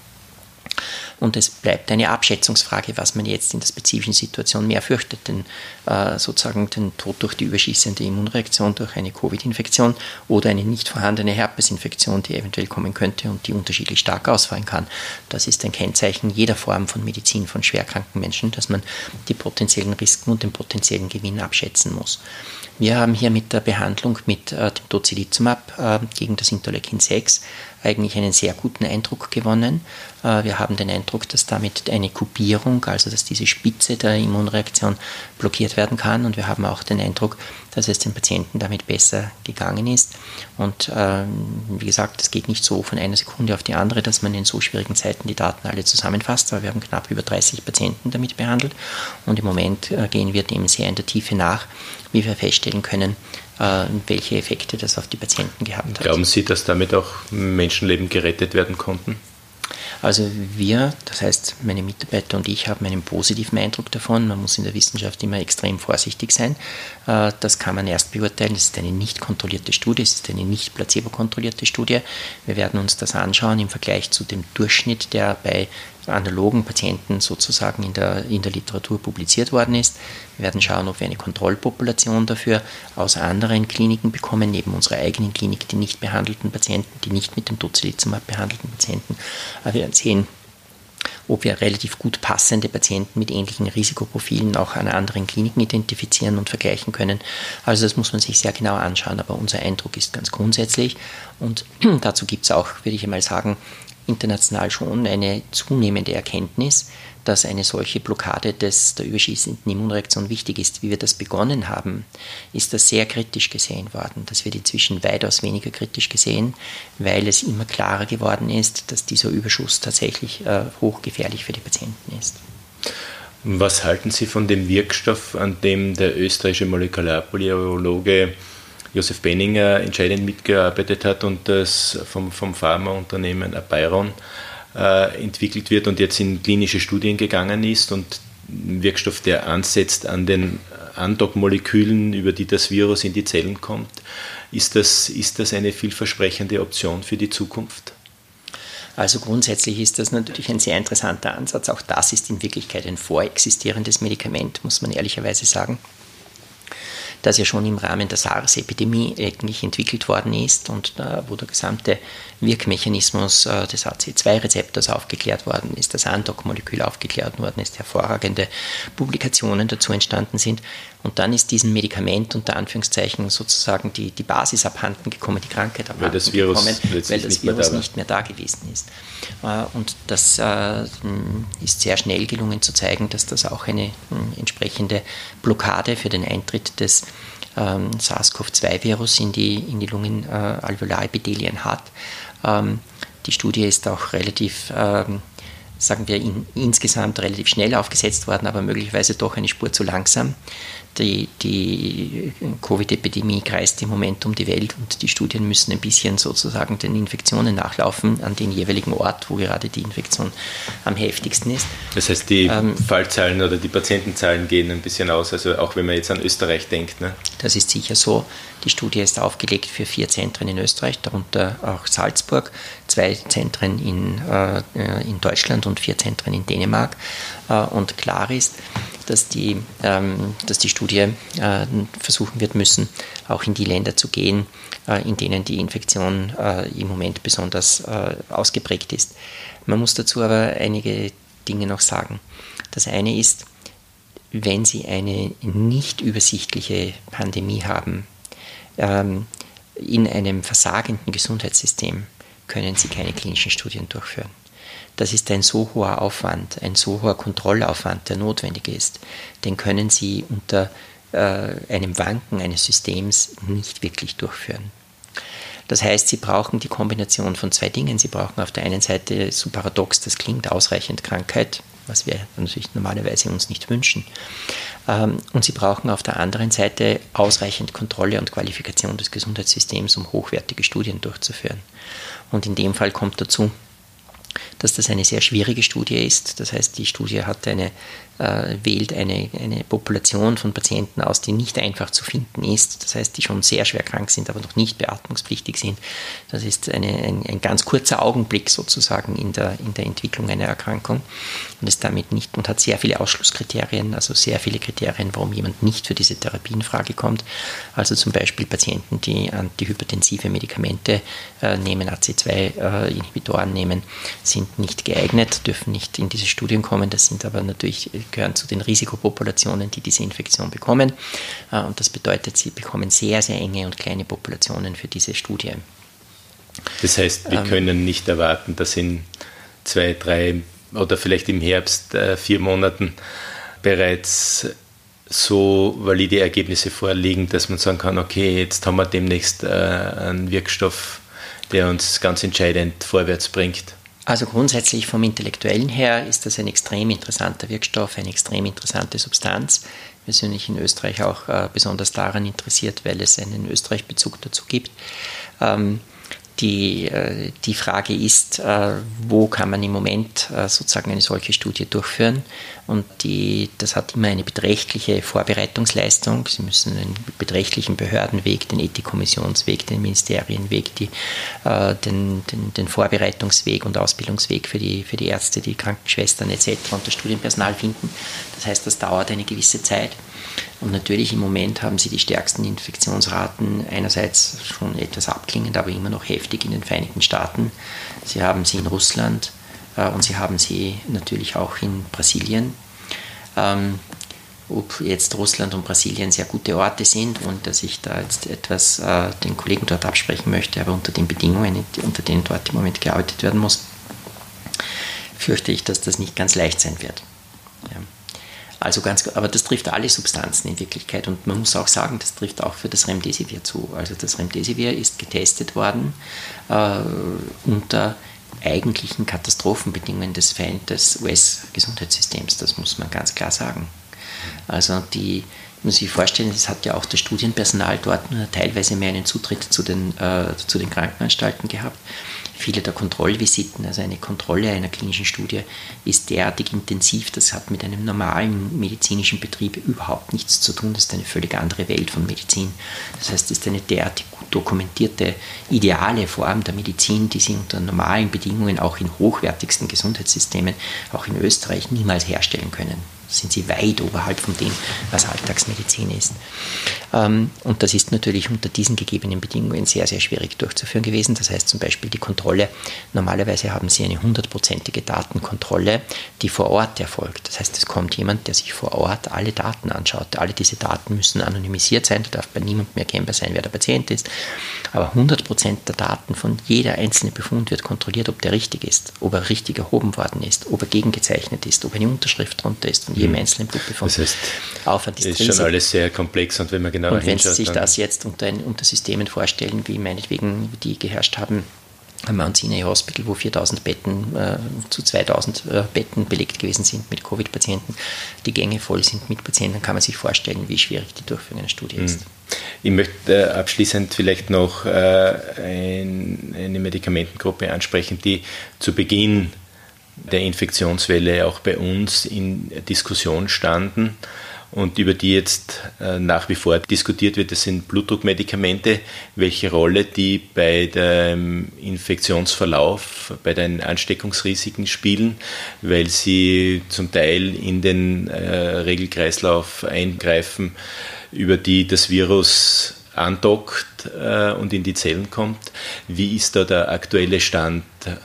Und es bleibt eine Abschätzungsfrage, was man jetzt in der spezifischen Situation mehr fürchtet, sozusagen den Tod durch die überschießende Immunreaktion durch eine Covid-Infektion oder eine nicht vorhandene Herpesinfektion, die eventuell kommen könnte und die unterschiedlich stark ausfallen kann. Das ist ein Kennzeichen jeder Form von Medizin von schwerkranken Menschen, dass man die potenziellen Risiken und den potenziellen Gewinn abschätzen muss. Wir haben hier mit der Behandlung mit dem Tocilizumab gegen das Interleukin-6 eigentlich einen sehr guten Eindruck gewonnen. Wir haben den Eindruck, dass damit eine Kupierung, also dass diese Spitze der Immunreaktion blockiert werden kann, und wir haben auch den Eindruck, dass es den Patienten damit besser gegangen ist. Und wie gesagt, es geht nicht so von einer Sekunde auf die andere, dass man in so schwierigen Zeiten die Daten alle zusammenfasst, aber wir haben knapp über 30 Patienten damit behandelt und im Moment gehen wir dem sehr in der Tiefe nach, wie wir feststellen können, welche Effekte das auf die Patienten gehabt hat. Glauben Sie, dass damit auch Menschenleben gerettet werden konnten? Also wir, das heißt meine Mitarbeiter und ich, haben einen positiven Eindruck davon. Man muss in der Wissenschaft immer extrem vorsichtig sein. Das kann man erst beurteilen. Es ist eine nicht kontrollierte Studie, es ist eine nicht placebo-kontrollierte Studie. Wir werden uns das anschauen im Vergleich zu dem Durchschnitt, der bei analogen Patienten sozusagen in der Literatur publiziert worden ist. Wir werden schauen, ob wir eine Kontrollpopulation dafür aus anderen Kliniken bekommen, neben unserer eigenen Klinik, die nicht behandelten Patienten, die nicht mit dem Tocilizumab behandelten Patienten. Wir werden sehen, ob wir relativ gut passende Patienten mit ähnlichen Risikoprofilen auch an anderen Kliniken identifizieren und vergleichen können. Also das muss man sich sehr genau anschauen, aber unser Eindruck ist ganz grundsätzlich und dazu gibt es auch, würde ich einmal sagen, international schon eine zunehmende Erkenntnis, dass eine solche Blockade der überschießenden Immunreaktion wichtig ist. Wie wir das begonnen haben, ist das sehr kritisch gesehen worden. Das wird inzwischen weitaus weniger kritisch gesehen, weil es immer klarer geworden ist, dass dieser Überschuss tatsächlich hochgefährlich für die Patienten ist. Was halten Sie von dem Wirkstoff, an dem der österreichische Molekularbiologe Josef Benninger entscheidend mitgearbeitet hat und das vom Pharmaunternehmen Apeiron entwickelt wird und jetzt in klinische Studien gegangen ist, und ein Wirkstoff, der ansetzt an den Andockmolekülen, über die das Virus in die Zellen kommt? Ist das eine vielversprechende Option für die Zukunft? Also grundsätzlich ist das natürlich ein sehr interessanter Ansatz. Auch das ist in Wirklichkeit ein vorexistierendes Medikament, muss man ehrlicherweise sagen, das ja schon im Rahmen der SARS-Epidemie eigentlich entwickelt worden ist und wo der gesamte Wirkmechanismus des AC2-Rezeptors aufgeklärt worden ist, das Andockmolekül aufgeklärt worden ist, hervorragende Publikationen dazu entstanden sind. Und dann ist diesem Medikament unter Anführungszeichen sozusagen die Basis abhanden gekommen, die Krankheit abhanden gekommen, weil das Virus nicht mehr da gewesen ist. Und das ist sehr schnell gelungen zu zeigen, dass das auch eine entsprechende Blockade für den Eintritt des SARS-CoV-2-Virus in die Lungenalveolarepithelien hat. Die Studie ist auch relativ, sagen wir, insgesamt relativ schnell aufgesetzt worden, aber möglicherweise doch eine Spur zu langsam. Die Covid-Epidemie kreist im Moment um die Welt und die Studien müssen ein bisschen sozusagen den Infektionen nachlaufen an den jeweiligen Ort, wo gerade die Infektion am heftigsten ist. Das heißt, die Fallzahlen oder die Patientenzahlen gehen ein bisschen aus, also auch wenn man jetzt an Österreich denkt. Ne? Das ist sicher so. Die Studie ist aufgelegt für 4 Zentren in Österreich, darunter auch Salzburg, 2 Zentren in Deutschland und 4 Zentren in Dänemark. Und klar ist, dass die Studie versuchen wird müssen, auch in die Länder zu gehen, in denen die Infektion im Moment besonders ausgeprägt ist. Man muss dazu aber einige Dinge noch sagen. Das eine ist, wenn Sie eine nicht übersichtliche Pandemie haben, in einem versagenden Gesundheitssystem, können Sie keine klinischen Studien durchführen. Das ist ein so hoher Aufwand, ein so hoher Kontrollaufwand, der notwendig ist. Den können Sie unter einem Wanken eines Systems nicht wirklich durchführen. Das heißt, Sie brauchen die Kombination von zwei Dingen. Sie brauchen auf der einen Seite, so paradox das klingt, ausreichend Krankheit, was wir natürlich normalerweise uns nicht wünschen. Und Sie brauchen auf der anderen Seite ausreichend Kontrolle und Qualifikation des Gesundheitssystems, um hochwertige Studien durchzuführen. Und in dem Fall kommt dazu, dass das eine sehr schwierige Studie ist. Das heißt, die Studie wählt eine Population von Patienten aus, die nicht einfach zu finden ist. Das heißt, die schon sehr schwer krank sind, aber noch nicht beatmungspflichtig sind. Das ist ein ganz kurzer Augenblick sozusagen in der Entwicklung einer Erkrankung und ist damit nicht und hat sehr viele Ausschlusskriterien, also sehr viele Kriterien, warum jemand nicht für diese Therapie in Frage kommt. Also zum Beispiel Patienten, die antihypertensive Medikamente nehmen, AC2-Inhibitoren nehmen, sind nicht geeignet, dürfen nicht in diese Studien kommen. Das sind aber natürlich, gehören zu den Risikopopulationen, die diese Infektion bekommen. Und das bedeutet, sie bekommen sehr, sehr enge und kleine Populationen für diese Studie. Das heißt, wir können nicht erwarten, dass in 2, 3 oder vielleicht im Herbst 4 Monaten bereits so valide Ergebnisse vorliegen, dass man sagen kann, okay, jetzt haben wir demnächst einen Wirkstoff, der uns ganz entscheidend vorwärts bringt. Also grundsätzlich vom Intellektuellen her ist das ein extrem interessanter Wirkstoff, eine extrem interessante Substanz. Wir sind in Österreich auch besonders daran interessiert, weil es einen Österreich-Bezug dazu gibt. Die Frage ist, wo kann man im Moment sozusagen eine solche Studie durchführen? Und das hat immer eine beträchtliche Vorbereitungsleistung. Sie müssen den beträchtlichen Behördenweg, den Ethikkommissionsweg, den Ministerienweg, den Vorbereitungsweg und Ausbildungsweg für die Ärzte, die Krankenschwestern etc. und das Studienpersonal finden. Das heißt, das dauert eine gewisse Zeit. Und natürlich im Moment haben sie die stärksten Infektionsraten, einerseits schon etwas abklingend, aber immer noch heftig in den Vereinigten Staaten. Sie haben sie in Russland und sie haben sie natürlich auch in Brasilien. Ob jetzt Russland und Brasilien sehr gute Orte sind und dass ich da jetzt etwas den Kollegen dort absprechen möchte, aber unter den Bedingungen, unter denen dort im Moment gearbeitet werden muss, fürchte ich, dass das nicht ganz leicht sein wird. Ja. Aber das trifft alle Substanzen in Wirklichkeit und man muss auch sagen, das trifft auch für das Remdesivir zu. Also das Remdesivir ist getestet worden unter eigentlichen Katastrophenbedingungen des US-Gesundheitssystems, das muss man ganz klar sagen. Also man muss sich vorstellen, es hat ja auch das Studienpersonal dort nur teilweise mehr einen Zutritt zu den Krankenanstalten gehabt. Viele der Kontrollvisiten, also eine Kontrolle einer klinischen Studie, ist derartig intensiv, das hat mit einem normalen medizinischen Betrieb überhaupt nichts zu tun. Das ist eine völlig andere Welt von Medizin. Das heißt, es ist eine derartig gut dokumentierte, ideale Form der Medizin, die Sie unter normalen Bedingungen auch in hochwertigsten Gesundheitssystemen, auch in Österreich, niemals herstellen können. Sind sie weit oberhalb von dem, was Alltagsmedizin ist. Und das ist natürlich unter diesen gegebenen Bedingungen sehr, sehr schwierig durchzuführen gewesen. Das heißt zum Beispiel die Kontrolle. Normalerweise haben Sie eine 100%ige Datenkontrolle, die vor Ort erfolgt. Das heißt, es kommt jemand, der sich vor Ort alle Daten anschaut. Alle diese Daten müssen anonymisiert sein. Da darf bei niemandem mehr erkennbar sein, wer der Patient ist. Aber 100% der Daten von jeder einzelnen Befund wird kontrolliert, ob der richtig ist, ob er richtig erhoben worden ist, ob er gegengezeichnet ist, ob eine Unterschrift drunter ist von jedem einzelnen Blutbefund. Das heißt, Aufwand ist schon alles sehr komplex und wenn man genauer hinschaut. Und wenn Sie sich das jetzt unter Systemen vorstellen, wie meinetwegen die geherrscht haben am Mount Sinai Hospital, wo 4.000 Betten zu 2.000 Betten belegt gewesen sind mit Covid-Patienten, die Gänge voll sind mit Patienten, dann kann man sich vorstellen, wie schwierig die Durchführung einer Studie ist. Ich möchte abschließend vielleicht noch eine Medikamentengruppe ansprechen, die zu Beginn der Infektionswelle auch bei uns in Diskussion standen und über die jetzt nach wie vor diskutiert wird, das sind Blutdruckmedikamente, welche Rolle die bei dem Infektionsverlauf, bei den Ansteckungsrisiken spielen, weil sie zum Teil in den Regelkreislauf eingreifen, über die das Virus andockt und in die Zellen kommt. Wie ist da der aktuelle Stand?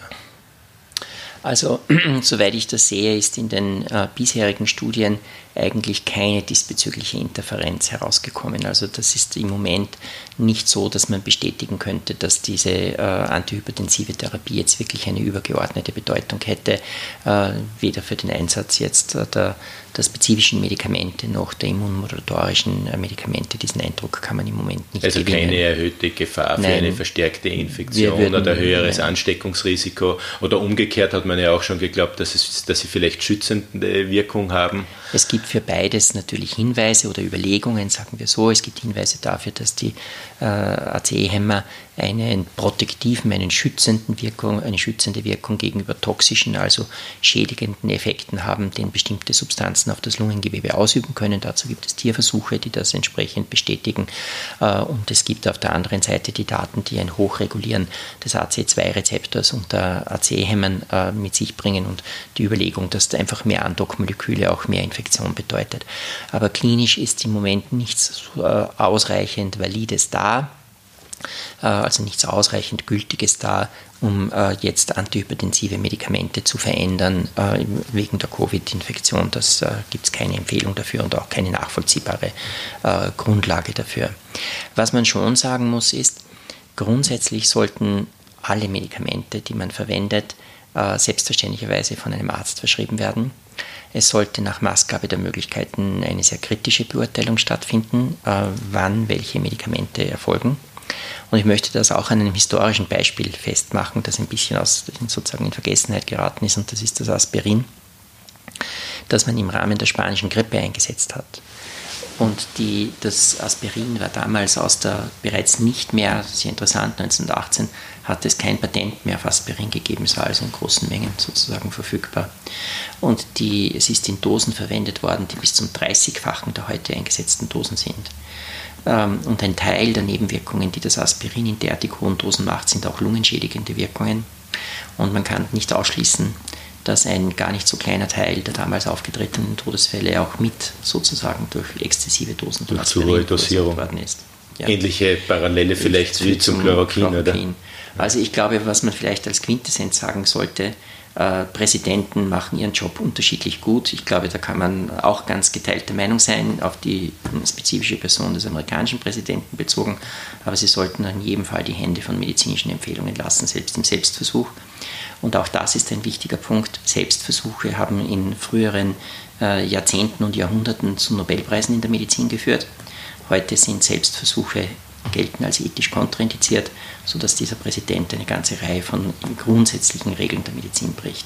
Also, soweit ich das sehe, ist in den bisherigen Studien eigentlich keine diesbezügliche Interferenz herausgekommen. Also das ist im Moment nicht so, dass man bestätigen könnte, dass diese antihypertensive Therapie jetzt wirklich eine übergeordnete Bedeutung hätte, weder für den Einsatz jetzt der spezifischen Medikamente noch der immunmodulatorischen Medikamente. Diesen Eindruck kann man im Moment nicht gewinnen. Also keine erhöhte Gefahr für eine verstärkte Infektion oder höheres Ansteckungsrisiko, oder umgekehrt hat man ja auch schon geglaubt, dass sie vielleicht schützende Wirkung haben. Es gibt für beides natürlich Hinweise oder Überlegungen, sagen wir so. Es gibt Hinweise dafür, dass die ACE-Hämmer eine schützende Wirkung gegenüber toxischen, also schädigenden Effekten haben, den bestimmte Substanzen auf das Lungengewebe ausüben können. Dazu gibt es Tierversuche, die das entsprechend bestätigen. Und es gibt auf der anderen Seite die Daten, die ein Hochregulieren des ACE2-Rezeptors und der ACE-Hämmern mit sich bringen, und die Überlegung, dass da einfach mehr Andockmoleküle auch mehr Infektion bedeutet. Aber klinisch ist im Moment nichts ausreichend Valides da, also nichts ausreichend Gültiges da, um jetzt antihypertensive Medikamente zu verändern wegen der Covid-Infektion. Das gibt es keine Empfehlung dafür und auch keine nachvollziehbare Grundlage dafür. Was man schon sagen muss, ist, grundsätzlich sollten alle Medikamente, die man verwendet, selbstverständlicherweise von einem Arzt verschrieben werden. Es sollte nach Maßgabe der Möglichkeiten eine sehr kritische Beurteilung stattfinden, wann welche Medikamente erfolgen. Und ich möchte das auch an einem historischen Beispiel festmachen, das ein bisschen sozusagen in Vergessenheit geraten ist, und das ist das Aspirin, das man im Rahmen der spanischen Grippe eingesetzt hat. Und das Aspirin war damals bereits nicht mehr, sehr interessant, 1918 hat es kein Patent mehr auf Aspirin gegeben, es war also in großen Mengen sozusagen verfügbar. Und es ist in Dosen verwendet worden, die bis zum 30-fachen der heute eingesetzten Dosen sind. Und ein Teil der Nebenwirkungen, die das Aspirin in derartig hohen Dosen macht, sind auch lungenschädigende Wirkungen. Und man kann nicht ausschließen, dass ein gar nicht so kleiner Teil der damals aufgetretenen Todesfälle auch mit sozusagen durch exzessive Dosen von Aspirin verursacht worden ist. Ja. Ähnliche Parallele vielleicht wie zum Chloroquin, oder? Also ich glaube, was man vielleicht als Quintessenz sagen sollte, Präsidenten machen ihren Job unterschiedlich gut. Ich glaube, da kann man auch ganz geteilter Meinung sein, auf die spezifische Person des amerikanischen Präsidenten bezogen, aber sie sollten in jedem Fall die Hände von medizinischen Empfehlungen lassen, selbst im Selbstversuch. Und auch das ist ein wichtiger Punkt. Selbstversuche haben in früheren Jahrzehnten und Jahrhunderten zu Nobelpreisen in der Medizin geführt. Heute sind Selbstversuche gelten als ethisch kontraindiziert, sodass dieser Präsident eine ganze Reihe von grundsätzlichen Regeln der Medizin bricht.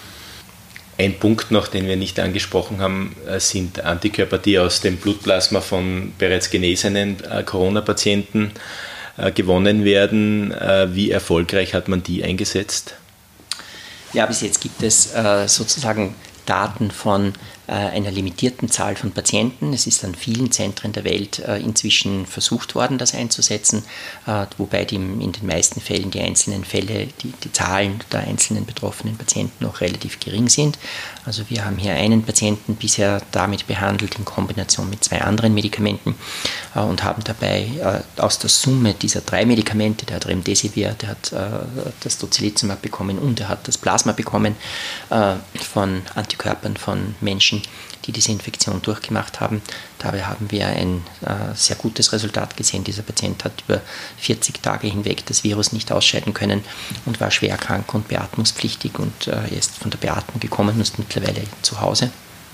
Ein Punkt noch, den wir nicht angesprochen haben, sind Antikörper, die aus dem Blutplasma von bereits genesenen Corona-Patienten gewonnen werden. Wie erfolgreich hat man die eingesetzt? Ja, bis jetzt gibt es sozusagen Daten von einer limitierten Zahl von Patienten. Es ist an vielen Zentren der Welt inzwischen versucht worden, das einzusetzen, wobei in den meisten Fällen die einzelnen Fälle, die Zahlen der einzelnen betroffenen Patienten noch relativ gering sind. Also wir haben hier einen Patienten bisher damit behandelt in Kombination mit 2 anderen Medikamenten und haben dabei aus der Summe dieser 3 Medikamente, der hat Remdesivir, der hat das Tocilizumab bekommen und er hat das Plasma bekommen von Antikörpern von Menschen, die diese Infektion durchgemacht haben. Dabei haben wir ein sehr gutes Resultat gesehen. Dieser Patient hat über 40 Tage hinweg das Virus nicht ausscheiden können und war schwer krank und beatmungspflichtig, und er ist von der Beatmung gekommen und ist mittlerweile zu Hause.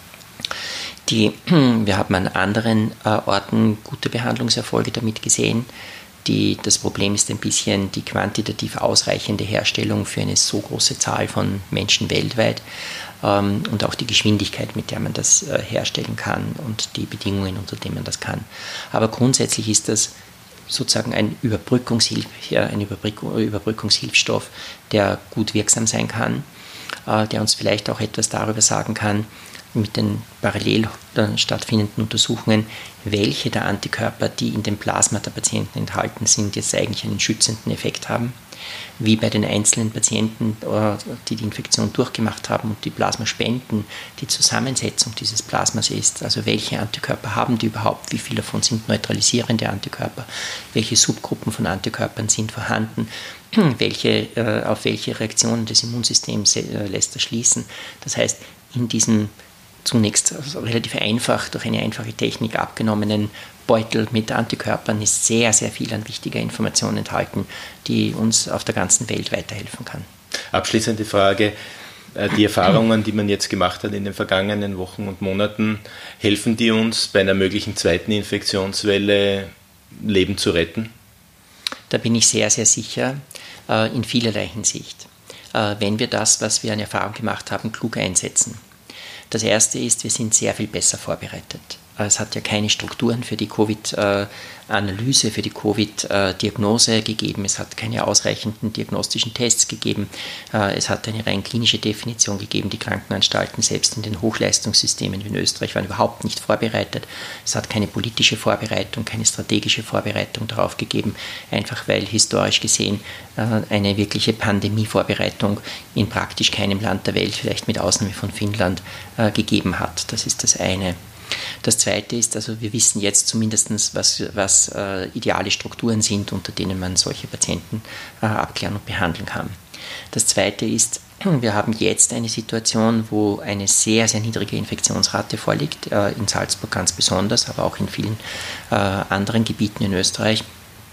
Wir haben an anderen Orten gute Behandlungserfolge damit gesehen. Das Problem ist ein bisschen die quantitativ ausreichende Herstellung für eine so große Zahl von Menschen weltweit und auch die Geschwindigkeit, mit der man das herstellen kann und die Bedingungen, unter denen man das kann. Aber grundsätzlich ist das sozusagen ein Überbrückungshilfstoff, der gut wirksam sein kann, der uns vielleicht auch etwas darüber sagen kann, mit den parallel stattfindenden Untersuchungen, welche der Antikörper, die in dem Plasma der Patienten enthalten sind, jetzt eigentlich einen schützenden Effekt haben. Wie bei den einzelnen Patienten, die die Infektion durchgemacht haben und die Plasma spenden, die Zusammensetzung dieses Plasmas ist, also welche Antikörper haben die überhaupt, wie viele davon sind neutralisierende Antikörper, welche Subgruppen von Antikörpern sind vorhanden, auf welche Reaktionen des Immunsystems lässt er schließen. Das heißt, in diesem zunächst relativ einfach, durch eine einfache Technik abgenommenen Beutel mit Antikörpern ist sehr, sehr viel an wichtiger Information enthalten, die uns auf der ganzen Welt weiterhelfen kann. Abschließende Frage. Die Erfahrungen, die man jetzt gemacht hat in den vergangenen Wochen und Monaten, helfen die uns bei einer möglichen zweiten Infektionswelle, Leben zu retten? Da bin ich sehr, sehr sicher, in vielerlei Hinsicht. Wenn wir das, was wir an Erfahrung gemacht haben, klug einsetzen. Das Erste ist, wir sind sehr viel besser vorbereitet. Es hat ja keine Strukturen für die Covid-Analyse, für die Covid-Diagnose gegeben. Es hat keine ausreichenden diagnostischen Tests gegeben. Es hat eine rein klinische Definition gegeben. Die Krankenanstalten selbst in den Hochleistungssystemen wie in Österreich waren überhaupt nicht vorbereitet. Es hat keine politische Vorbereitung, keine strategische Vorbereitung darauf gegeben, einfach weil historisch gesehen eine wirkliche Pandemievorbereitung in praktisch keinem Land der Welt, vielleicht mit Ausnahme von Finnland, gegeben hat. Das ist das eine. Das Zweite ist, also wir wissen jetzt zumindest, was ideale Strukturen sind, unter denen man solche Patienten abklären und behandeln kann. Das Zweite ist, wir haben jetzt eine Situation, wo eine sehr, sehr niedrige Infektionsrate vorliegt, in Salzburg ganz besonders, aber auch in vielen anderen Gebieten in Österreich.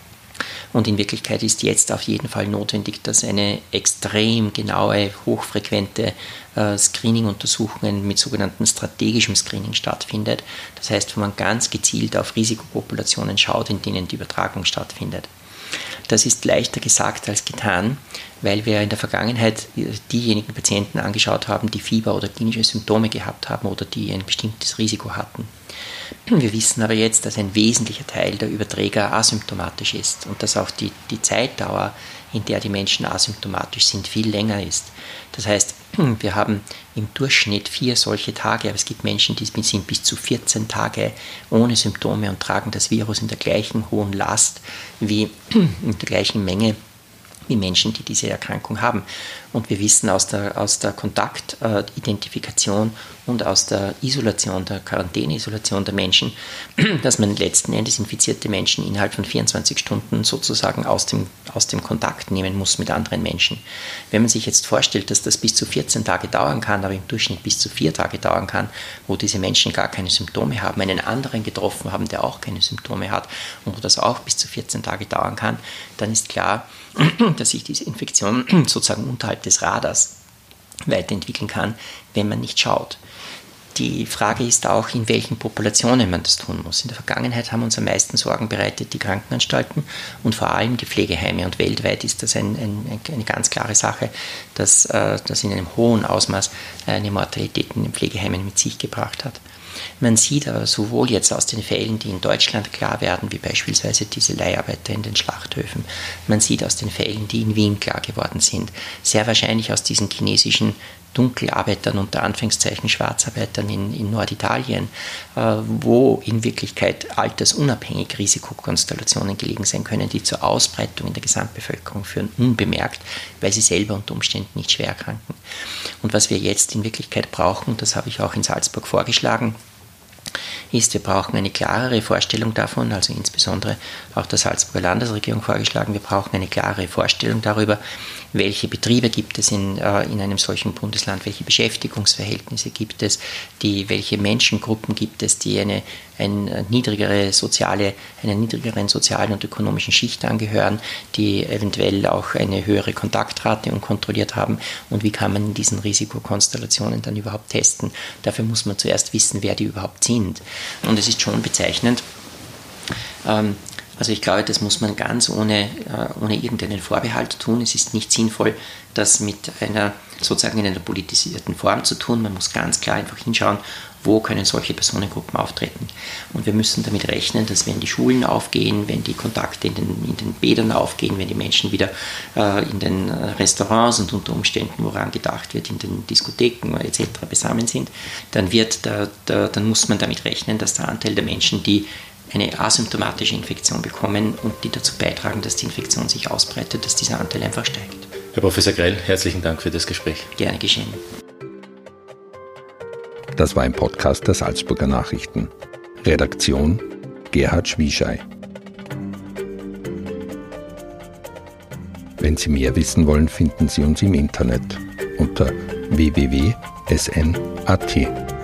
Und in Wirklichkeit ist jetzt auf jeden Fall notwendig, dass eine extrem genaue, hochfrequente Screening-Untersuchungen mit sogenannten strategischem Screening stattfindet. Das heißt, wo man ganz gezielt auf Risikopopulationen schaut, in denen die Übertragung stattfindet. Das ist leichter gesagt als getan, weil wir in der Vergangenheit diejenigen Patienten angeschaut haben, die Fieber oder klinische Symptome gehabt haben oder die ein bestimmtes Risiko hatten. Wir wissen aber jetzt, dass ein wesentlicher Teil der Überträger asymptomatisch ist und dass auch die Zeitdauer, in der die Menschen asymptomatisch sind, viel länger ist. Das heißt, wir haben im Durchschnitt 4 solche Tage, aber es gibt Menschen, die sind bis zu 14 Tage ohne Symptome und tragen das Virus in der gleichen hohen Last wie in der gleichen Menge wie Menschen, die diese Erkrankung haben. Und wir wissen aus der Kontaktidentifikation und aus der Isolation, der Quarantäne-Isolation der Menschen, dass man letzten Endes infizierte Menschen innerhalb von 24 Stunden sozusagen aus dem Kontakt nehmen muss mit anderen Menschen. Wenn man sich jetzt vorstellt, dass das bis zu 14 Tage dauern kann, aber im Durchschnitt bis zu 4 Tage dauern kann, wo diese Menschen gar keine Symptome haben, einen anderen getroffen haben, der auch keine Symptome hat und wo das auch bis zu 14 Tage dauern kann, dann ist klar, dass sich diese Infektion sozusagen unterhalb des Radars weiterentwickeln kann, wenn man nicht schaut. Die Frage ist auch, in welchen Populationen man das tun muss. In der Vergangenheit haben uns am meisten Sorgen bereitet die Krankenanstalten und vor allem die Pflegeheime. Und weltweit ist das eine ganz klare Sache, dass das in einem hohen Ausmaß eine Mortalität in den Pflegeheimen mit sich gebracht hat. Man sieht aber sowohl jetzt aus den Fällen, die in Deutschland klar werden, wie beispielsweise diese Leiharbeiter in den Schlachthöfen, man sieht aus den Fällen, die in Wien klar geworden sind, sehr wahrscheinlich aus diesen chinesischen Dunkelarbeitern, unter Anführungszeichen Schwarzarbeitern in Norditalien, wo in Wirklichkeit altersunabhängig Risikokonstellationen gelegen sein können, die zur Ausbreitung in der Gesamtbevölkerung führen, unbemerkt, weil sie selber unter Umständen nicht schwer erkranken. Und was wir jetzt in Wirklichkeit brauchen, das habe ich auch in Salzburg vorgeschlagen, ist, wir brauchen eine klarere Vorstellung davon, also insbesondere auch der Salzburger Landesregierung vorgeschlagen, wir brauchen eine klare Vorstellung darüber, welche Betriebe gibt es in einem solchen Bundesland, welche Beschäftigungsverhältnisse gibt es, welche Menschengruppen gibt es, die einer niedrigeren sozialen und ökonomischen Schicht angehören, die eventuell auch eine höhere Kontaktrate unkontrolliert haben und wie kann man in diesen Risikokonstellationen dann überhaupt testen. Dafür muss man zuerst wissen, wer die überhaupt sind. Und es ist schon bezeichnend, also ich glaube, das muss man ganz ohne irgendeinen Vorbehalt tun. Es ist nicht sinnvoll, das mit sozusagen in einer politisierten Form zu tun. Man muss ganz klar einfach hinschauen wo können solche Personengruppen auftreten. Und wir müssen damit rechnen, dass wenn die Schulen aufgehen, wenn die Kontakte in den Bädern aufgehen, wenn die Menschen wieder in den Restaurants und unter Umständen, woran gedacht wird, in den Diskotheken etc. beisammen sind, dann muss man damit rechnen, dass der Anteil der Menschen, die eine asymptomatische Infektion bekommen und die dazu beitragen, dass die Infektion sich ausbreitet, dass dieser Anteil einfach steigt. Herr Professor Grell, herzlichen Dank für das Gespräch. Gerne geschehen. Das war ein Podcast der Salzburger Nachrichten. Redaktion Gerhard Schwieschei. Wenn Sie mehr wissen wollen, finden Sie uns im Internet unter www.sn.at.